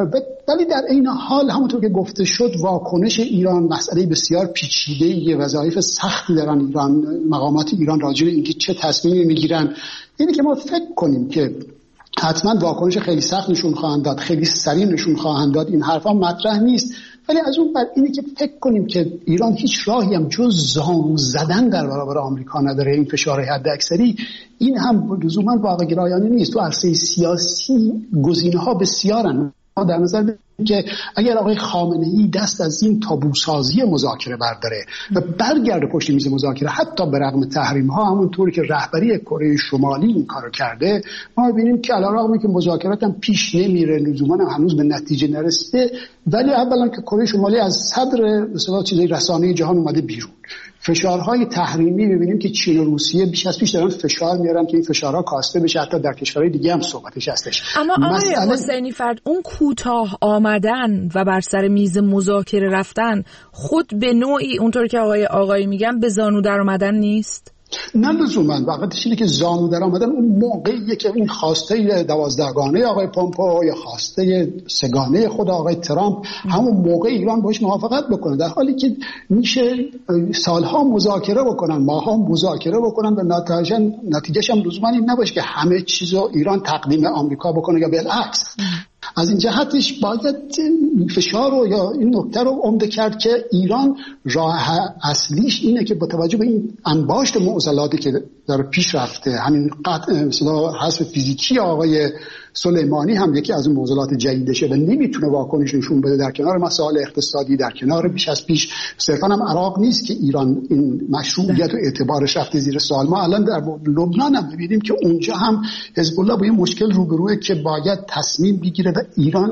ولی در این حال همونطور که گفته شد واکنش ایران مسئله بسیار پیچیده، وظایف سختی دارن ایران، مقامات ایران راجع به اینکه چه تصمیمی میگیرن. اینه که ما فکر کنیم که حتما واکنش خیلی سخت نشون خواهند داد، خیلی سریع نشون خواهند داد، این حرفا مطرح نیست، ولی از اون بعد اینه که فکر کنیم که ایران هیچ راهی هم جز زانو زدن در برابر آمریکا نداره. این فشار حد اکثری این هم لزوما واقع گرایانه نیست. تو عرصه سیاسی گزینه‌ها بسیارن. در نظر بگیریم که اگر آقای خامنه‌ای دست از این تابوسازی مذاکره برداره و برگرده پشت میز مذاکره، حتی به رغم تحریم‌ها، همونطوری که رهبری کره شمالی این کارو کرده، ما می‌بینیم که علیرغم که مذاکرات هم پیش نمیره، لزوما هم هنوز به نتیجه نرسیده، ولی اولا که کره شمالی از صدر مثلا چیزای رسانه‌ای جهان اومده بیرون. فشارهای تحریمی می‌بینیم که چین و روسیه بیش از پیش دارن فشار میارن که این فشارها کاسته بشه، حتی در کشورهای دیگه هم صحبتش هستش. اما آقای حسینی فرد اون کوتاه آمدن و بر سر میز مذاکره رفتن خود به نوعی اونطور که آقای میگن به زانو در آمدن نیست؟ نه لزوما. واقعیتش اینه که زانو در آمدن اون موقعیه که این خواسته 12گانه آقای پومپئو یا خواسته 3گانه خود آقای ترامپ همون موقع ایران باهاش موافقت بکنه، در حالی که میشه سالها مذاکره بکنن، ماها مذاکره بکنن و نتیجهش هم لزوما این نباشه که همه چیزو ایران تقدیم آمریکا بکنه یا بالعکس. از این جهتش باید فشار رو یا این نکته رو عمده کرد که ایران راه اصلیش اینه که با توجه به این انباشت معضلاتی که در پیش رفته، همین مثلا حذف فیزیکی آقای سلیمانی هم یکی از اون معضلات جدیدشه و نمیتونه واکنش نشون بده، در کنار مسائل اقتصادی، در کنار بیش از پیش صرفا هم عراق نیست که ایران این مشروعیت و اعتبارش رفته زیر سوال. ما الان در لبنان هم می‌بینیم که اونجا هم حزب الله با این مشکل روبروه که باید تصمیم بگیره و ایران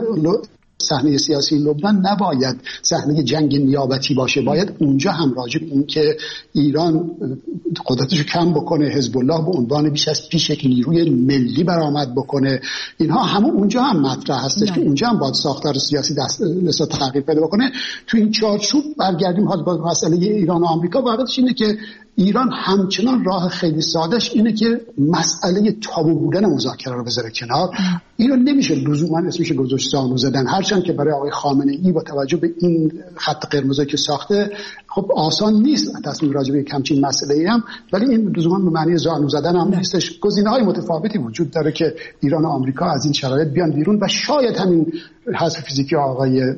صحنه سیاسی لبنان نباید صحنه جنگ نیابتی باشه، باید اونجا هم راجع به این که ایران قدرتش رو کم بکنه، حزب الله به عنوان بیش از پیش یک نیروی ملی برآمد بکنه، اینها همه اونجا هم مطرح هستش که اونجا هم باید ساختار سیاسی دست تغییر پیدا بکنه. تو این چارچوب برگردیم حالا با مسئله ایران و آمریکا، واقعیتش اینه که ایران همچنان راه خیلی سادهش اینه که مسئله تابو بودن مذاکره رو بذاره کنار. اینو نمیشه لزوما اسمش گذاشت زانو زدن، هرچند که برای آقای خامنه‌ای با توجه به این خط قرمزی که ساخته خب آسان نیست تصمیم راجع به همچین مسئله‌ای هم، ولی این لزوما به معنی زانو زدن هم نیستش. گزینه‌های متفاوتی وجود داره که ایران و آمریکا از این شرایط بیان بیرون و شاید همین حذف فیزیکی آقای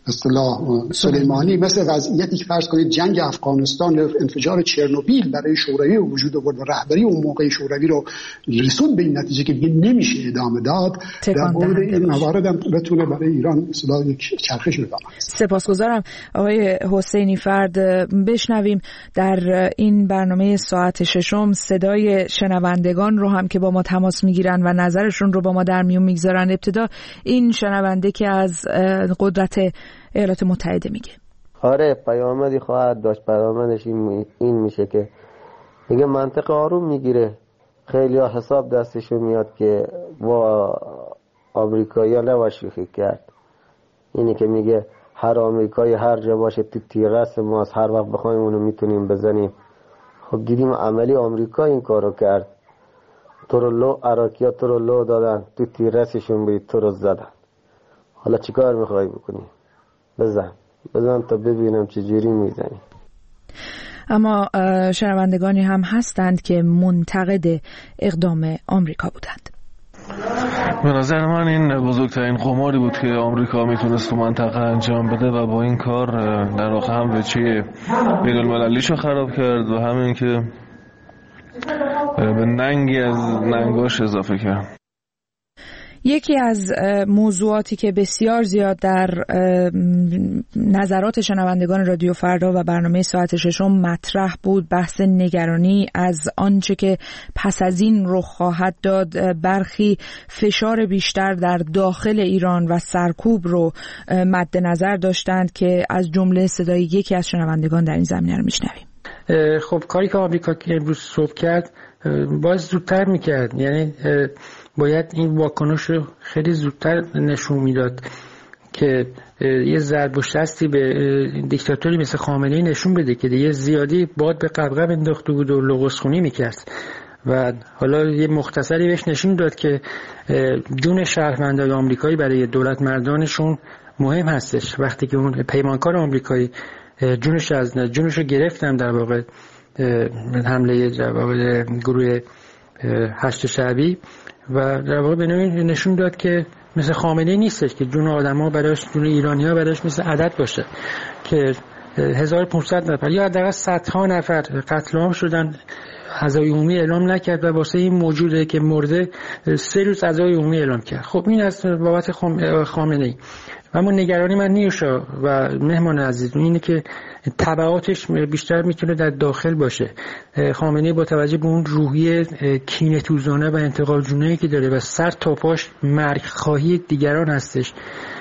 اصطلاح سلیمانی مثل وضعیتی که فرض کنید جنگ افغانستان یا انفجار چرنوبیل برای شوروی وجود آورد و رهبری اون موقع شوروی رو رسوند به این نتیجه که دیگه نمیشه ادامه داد، در مورد این موارد هم بتونه برای ایران اصطلاح یک چرخش بده. سپاسگزارم آقای حسینی فرد. بشنویم در این برنامه ساعت ششم صدای شنوندگان رو هم که با ما تماس میگیرن و نظرشون رو با ما در میون میگذارن. ابتدا این شنونده که از قدرت ایالات متحده میگه. آره پیامدی خواهد داشت. پیامدش این میشه که میگه منطقه آروم میگیره. خیلی ها حساب دستشون میاد که با آمریکایی ها نباید شوخی کرد. اینی که میگه هر آمریکایی هر جا باشه تو تیررس ماست، هر وقت بخوایم اونو میتونیم بزنیم. خب دیدیم عملی آمریکا این کارو کرد. تو رو لو عراقی ها تو رو لو دادن، تو تیررسشون بید تو رو زدن. حالا چیکار میخوای بکنی؟ بزن تا ببینم چجوری میزنی. اما شنوندگانی هم هستند که منتقد اقدام آمریکا بودند. به نظر من این بزرگترین قماری بود که آمریکا میتونست تو منطقه انجام بده و با این کار در واقع هم وجهه بین‌المللیشو خراب کرد و همین که به ننگی از ننگاش اضافه کرد. یکی از موضوعاتی که بسیار زیاد در نظرات شنوندگان رادیو فردا و برنامه ساعت ششم مطرح بود بحث نگرانی از آنچه که پس از این رخ خواهد داد. برخی فشار بیشتر در داخل ایران و سرکوب رو مد نظر داشتند که از جمله صدای یکی از شنوندگان در این زمینه رو میشنویم. خب کاری که آمریکا امروز صبح کرد باید زودتر میکرد، یعنی باید این واکنش رو خیلی زودتر نشون میداد که یه ضرب و شستی به دیکتاتوری مثل خامنه‌ای نشون بده که دیگه زیادی باد به قبقب انداخته بود و لغزخونی میکرد و حالا یه مختصری بهش نشون داد که جون شهروندای آمریکایی برای دولت مردانشون مهم هستش. وقتی که اون پیمانکار آمریکایی جونش رو گرفتن در واقع حمله گروه هشت شعبی و در واقع به نوعی نشون داد که مثل خامنه‌ای نیستش که جون آدم‌ها براش، جون ایرانی‌ها براش مثل عدد باشه که 1500 نفر یا حداقل صدها نفر قتل عام شدن، عزای عمومی اعلام نکرد و واسه این موجوده که مرده 3 روز عزای عمومی اعلام کرد. خب این از بابت خامنه‌ای. اما نگرانی من نیوشا و مهمان عزیز اینه که تبعاتش بیشتر میتونه در داخل باشه. خامنه‌ای با توجه به اون روحیه کینه‌توزانه و انتقام جویانه‌ای که داره و سر تا پاش مرگ خواهی دیگران هستش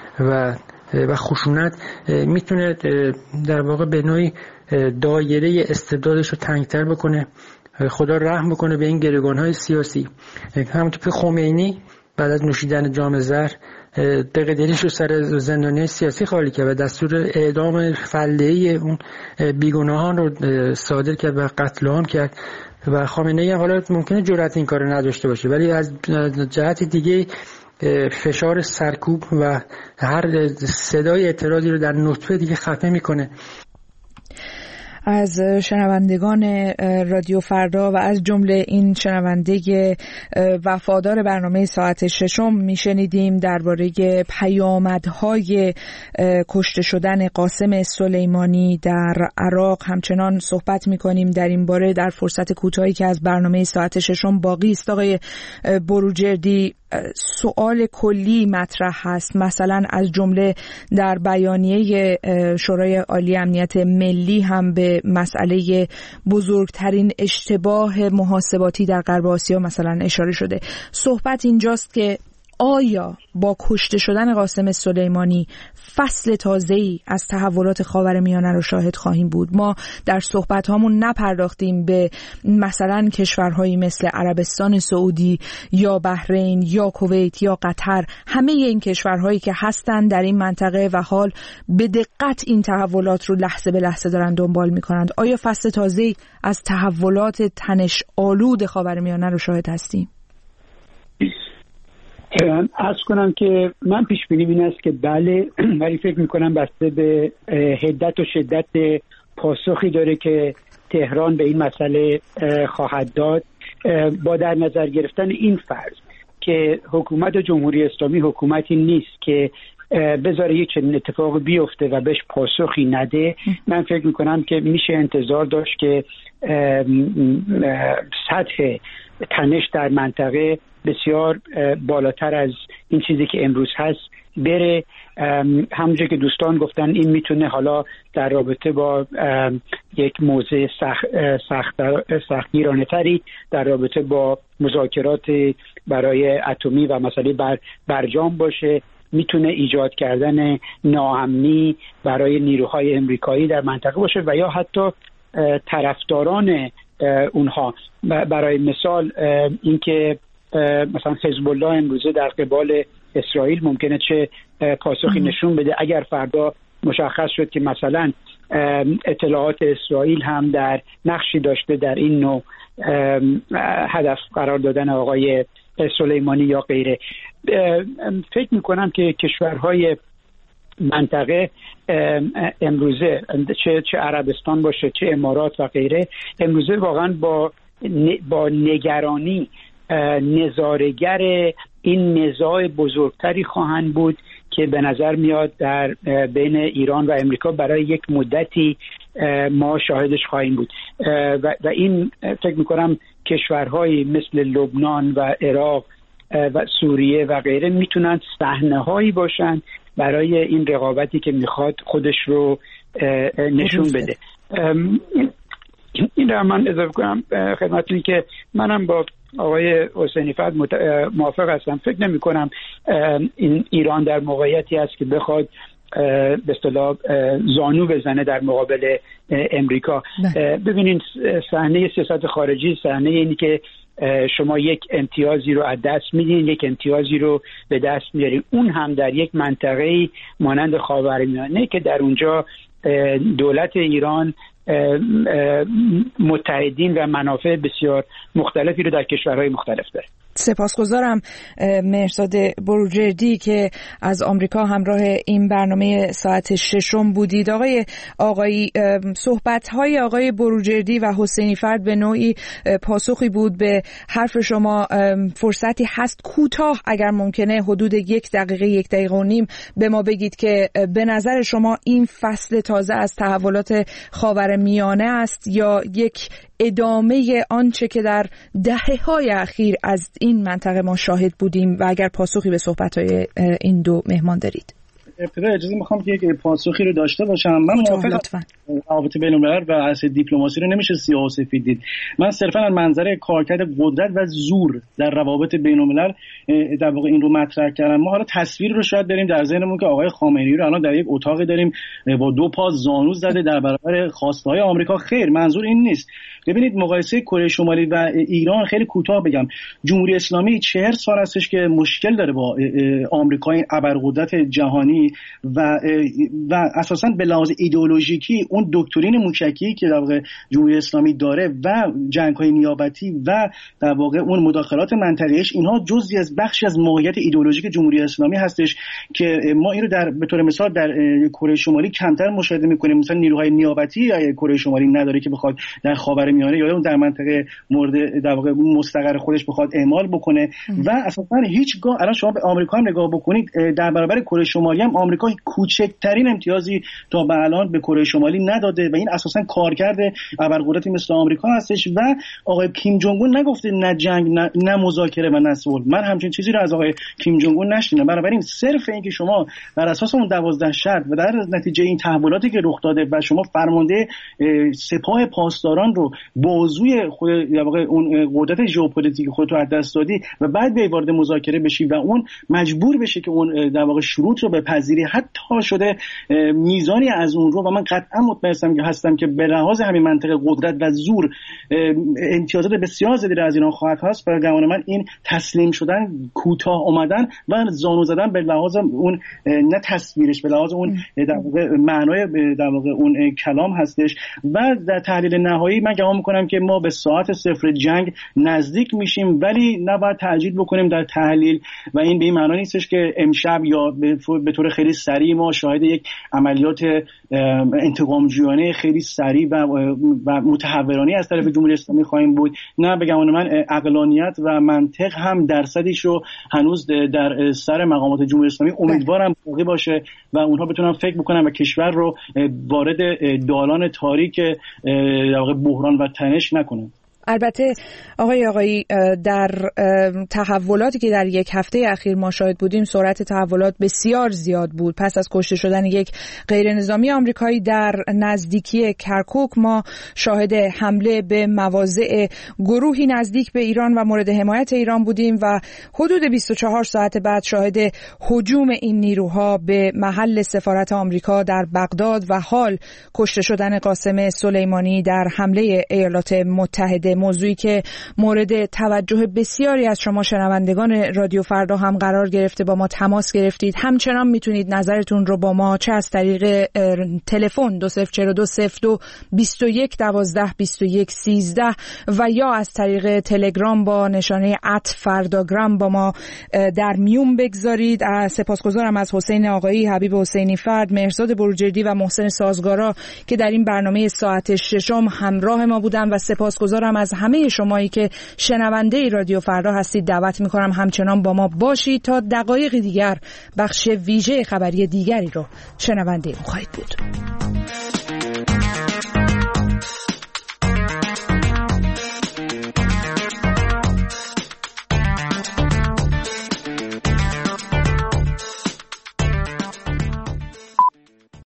و خشونت، میتونه در واقع به نوعی دایره استبدادش رو تنگتر بکنه. خدا رحم بکنه به این گروگان‌های سیاسی. همونطور که خمینی بعد از نوشیدن جام زهر دقیقه دلش رو سر زندانی سیاسی خالی کرد و دستور اعدام فله‌ای اون بیگناهان رو صادر کرد و قتل عام کرد و خامنه‌ای حالا ممکنه جرأت این کارو نداشته باشه، ولی از جهت دیگه فشار سرکوب و هر صدای اعتراضی رو در نطفه دیگه خفه میکنه. از شنوندگان رادیو فردا و از جمله این شنونده وفادار برنامه ساعت ششم میشنیدیم درباره پیامدهای کشته شدن قاسم سلیمانی در عراق. همچنان صحبت میکنیم در این باره در فرصت کوتاهی که از برنامه ساعت ششم باقی است. آقای بروجردی، سوال کلی مطرح هست، مثلا از جمله در بیانیه شورای عالی امنیت ملی هم به مسئله بزرگترین اشتباه محاسباتی در غرب آسیا مثلا اشاره شده. صحبت اینجاست که آیا با کشته شدن قاسم سلیمانی فصل تازه‌ای از تحولات خاورمیانه رو شاهد خواهیم بود؟ ما در صحبت‌هامون نپرداختیم به مثلا کشورهایی مثل عربستان سعودی یا بحرین یا کویت یا قطر، همه این کشورهایی که هستند در این منطقه و حال به دقت این تحولات رو لحظه به لحظه دارن دنبال می‌کنند. آیا فصل تازه‌ای از تحولات تنش آلود خاورمیانه رو شاهد هستیم؟ عرض کنم که من پیش بینیم این است که بله، ولی فکر میکنم بسته به حدت و شدت پاسخی داره که تهران به این مسئله خواهد داد، با در نظر گرفتن این فرض که حکومت جمهوری اسلامی حکومتی نیست که بذاره یک چنین اتفاق بیفته و بهش پاسخی نده، من فکر میکنم که میشه انتظار داشت که سطح تنش در منطقه بسیار بالاتر از این چیزی که امروز هست بره. همونجور که دوستان گفتن این میتونه حالا در رابطه با یک موضع سختگیرانه تری در رابطه با مذاکرات برای اتمی و مسئله برجام باشه، میتونه ایجاد کردن ناامنی برای نیروهای امریکایی در منطقه باشه و یا حتی طرفداران اونها. برای مثال اینکه مثلا حزب الله امروزه در قبال اسرائیل ممکنه چه پاسخی نشون بده اگر فردا مشخص شد که مثلا اطلاعات اسرائیل هم در نقشی داشته در این نوع هدف قرار دادن آقای سلیمانی یا غیره. فکر میکنم که کشورهای منطقه امروزه چه عربستان باشه چه امارات و غیره امروزه واقعا با نگرانی نظاره‌گر این نزاع بزرگتری خواهند بود که به نظر میاد در بین ایران و امریکا برای یک مدتی ما شاهدش خواهیم بود و این فکر میکنم کشورهایی مثل لبنان و عراق و سوریه و غیره میتونن صحنه‌هایی باشن برای این رقابتی که میخواد خودش رو نشون بده. این رو من اضافه کنم خدمتتون که منم با آقای حسینی فر موافق هستم. فکر نمی کنم این ایران در موقعیتی است که بخواد به اصطلاح زانو بزنه در مقابل امریکا. ببینید صحنه سیاست خارجی صحنه اینی که شما یک امتیازی رو از دست میدین، یک امتیازی رو به دست میارین، اون هم در یک منطقه‌ای مانند خاورمیانه که در اونجا دولت ایران متحدین و منافع بسیار مختلفی رو در کشورهای مختلف داره. سپاسگزارم مهرزاد بروجردی که از آمریکا همراه این برنامه ساعت 6 بودید. آقای صحبت‌های آقای بروجردی و حسینی فرد به نوعی پاسخی بود به حرف شما. فرصتی هست کوتاه اگر ممکنه حدود 1 دقیقه 1 دقیقه و نیم به ما بگید که به نظر شما این فصل تازه از تحولات خاورمیانه است یا یک ادامه آنچه که در دهه‌های اخیر از این منطقه ما شاهد بودیم و اگر پاسخی به صحبت‌های این دو مهمان دارید. ابتدا اجازه میخوام که یک پاسخی رو داشته باشم. من موافقم روابط بین‌الملل و اصل دیپلماسی رو نمیشه سیاه و سفید دید. من صرفا از منظر کارکرد قدرت و زور در روابط بین‌الملل در واقع این رو مطرح کردم. ما حالا تصویر رو شاید داریم در ذهنمون که آقای خامنه‌ای رو الان در یک اتاقی داریم با 2 پا زانو زده در برابر خواسته‌های آمریکا. خیر، منظور این نیست. ببینید مقایسه کره شمالی و ایران خیلی کوتاه بگم، جمهوری اسلامی 40 سال هستش که مشکل داره با آمریکا، این ابرقدرت جهانی و اساساً به لحاظ ایدئولوژیکی اون دکترین موشکی که در واقع جمهوری اسلامی داره و جنگ‌های نیابتی و در واقع اون مداخلات منطقه‌ایش، اینها جزئی از بخشی از موقعیت ایدئولوژیک جمهوری اسلامی هستش که ما این رو به طور مثال در کره شمالی کمتر مشاهده می‌کنیم. مثلا نیروهای نیابتی کره شمالی نداره که بخواد در خاورمیانه یا اون در منطقه مورد در واقع مستقر خودش بخواد اعمال بکنه و اساساً هیچگاه الان شما به آمریکا هم نگاه بکنید، در برابر کره شمالی هم آمریکا کوچکترین امتیازی تا به الان به کره شمالی نداده و این اساساً کارکرد ابرقدرتی مثل آمریکا هستش و آقای کیم جونگ اون نگفته نه جنگ نه مذاکره و نه صلح. من همچین چیزی رو از آقای کیم جونگ اون نشنیدم. بنابراین صرف این که شما بر اساس اون 12 شرط و در نتیجه این تحولاتی که رخ داده و شما فرمانده سپاه پاسداران رو بازوی خود در واقع اون قدرت ژئوپلیتیک خودت رو از دست دادی و بعد به وارد مذاکره بشی و اون مجبور بشه که اون در واقع شروط رو بپذیری، حتی شده میزانی از اون رو و من قطعا مطمئن هستم که به لحاظ همین منطقه قدرت و زور امتیازات بسیار زیادی از ایران خواهد هست. برای گمان من این تسلیم شدن، کوتاه اومدن و زانو زدن به لحاظ اون نه تصویرش، به لحاظ اون در واقع معنای در واقع اون کلام هستش و در تحلیل نهایی من گمان میکنم که ما به ساعت صفر جنگ نزدیک میشیم، ولی نباید تعجیل بکنیم در تحلیل و این به این معنا نیستش که امشب یا به طور خیلی سریع ما شاهد یک عملیات انتقامجویانه خیلی سریع و متحورانه از طرف جمهوری اسلامی خواهیم بود، نه به گمان من عقلانیت و منطق هم درصدیش رو هنوز در سر مقامات جمهوری اسلامی امیدوارم باقی باشه و اونها بتونن فکر بکنن و کشور رو وارد دالان تاریک در واقع بحران و تنش نکنن. البته آقایی در تحولاتی که در یک هفته اخیر ما شاهد بودیم سرعت تحولات بسیار زیاد بود. پس از کشته شدن یک غیر نظامی آمریکایی در نزدیکی کرکوک ما شاهد حمله به مواضع گروهی نزدیک به ایران و مورد حمایت ایران بودیم و حدود 24 ساعت بعد شاهد هجوم این نیروها به محل سفارت آمریکا در بغداد و حال کشته شدن قاسم سلیمانی در حمله ایالات متحده، موضوعی که مورد توجه بسیاری از شما شنوندگان رادیو فردا هم قرار گرفته. با ما تماس گرفتید. همچنان میتونید نظرتون رو با ما چه از طریق تلفن 20420221122113 و یا از طریق تلگرام با نشانه @فرداگرام با ما در میون بگذارید. سپاسگزارم از حسین آقایی، حبیب حسینی فرد، مهرزاد بروجردی و محسن سازگارا که در این برنامه ساعت ششم همراه ما بودن و سپاسگزارم از همه شمایی که شنونده رادیو فردا هستید. دعوت میکنم همچنان با ما باشید تا دقایق دیگر بخش ویژه خبری دیگری رو شنونده خواهید بود.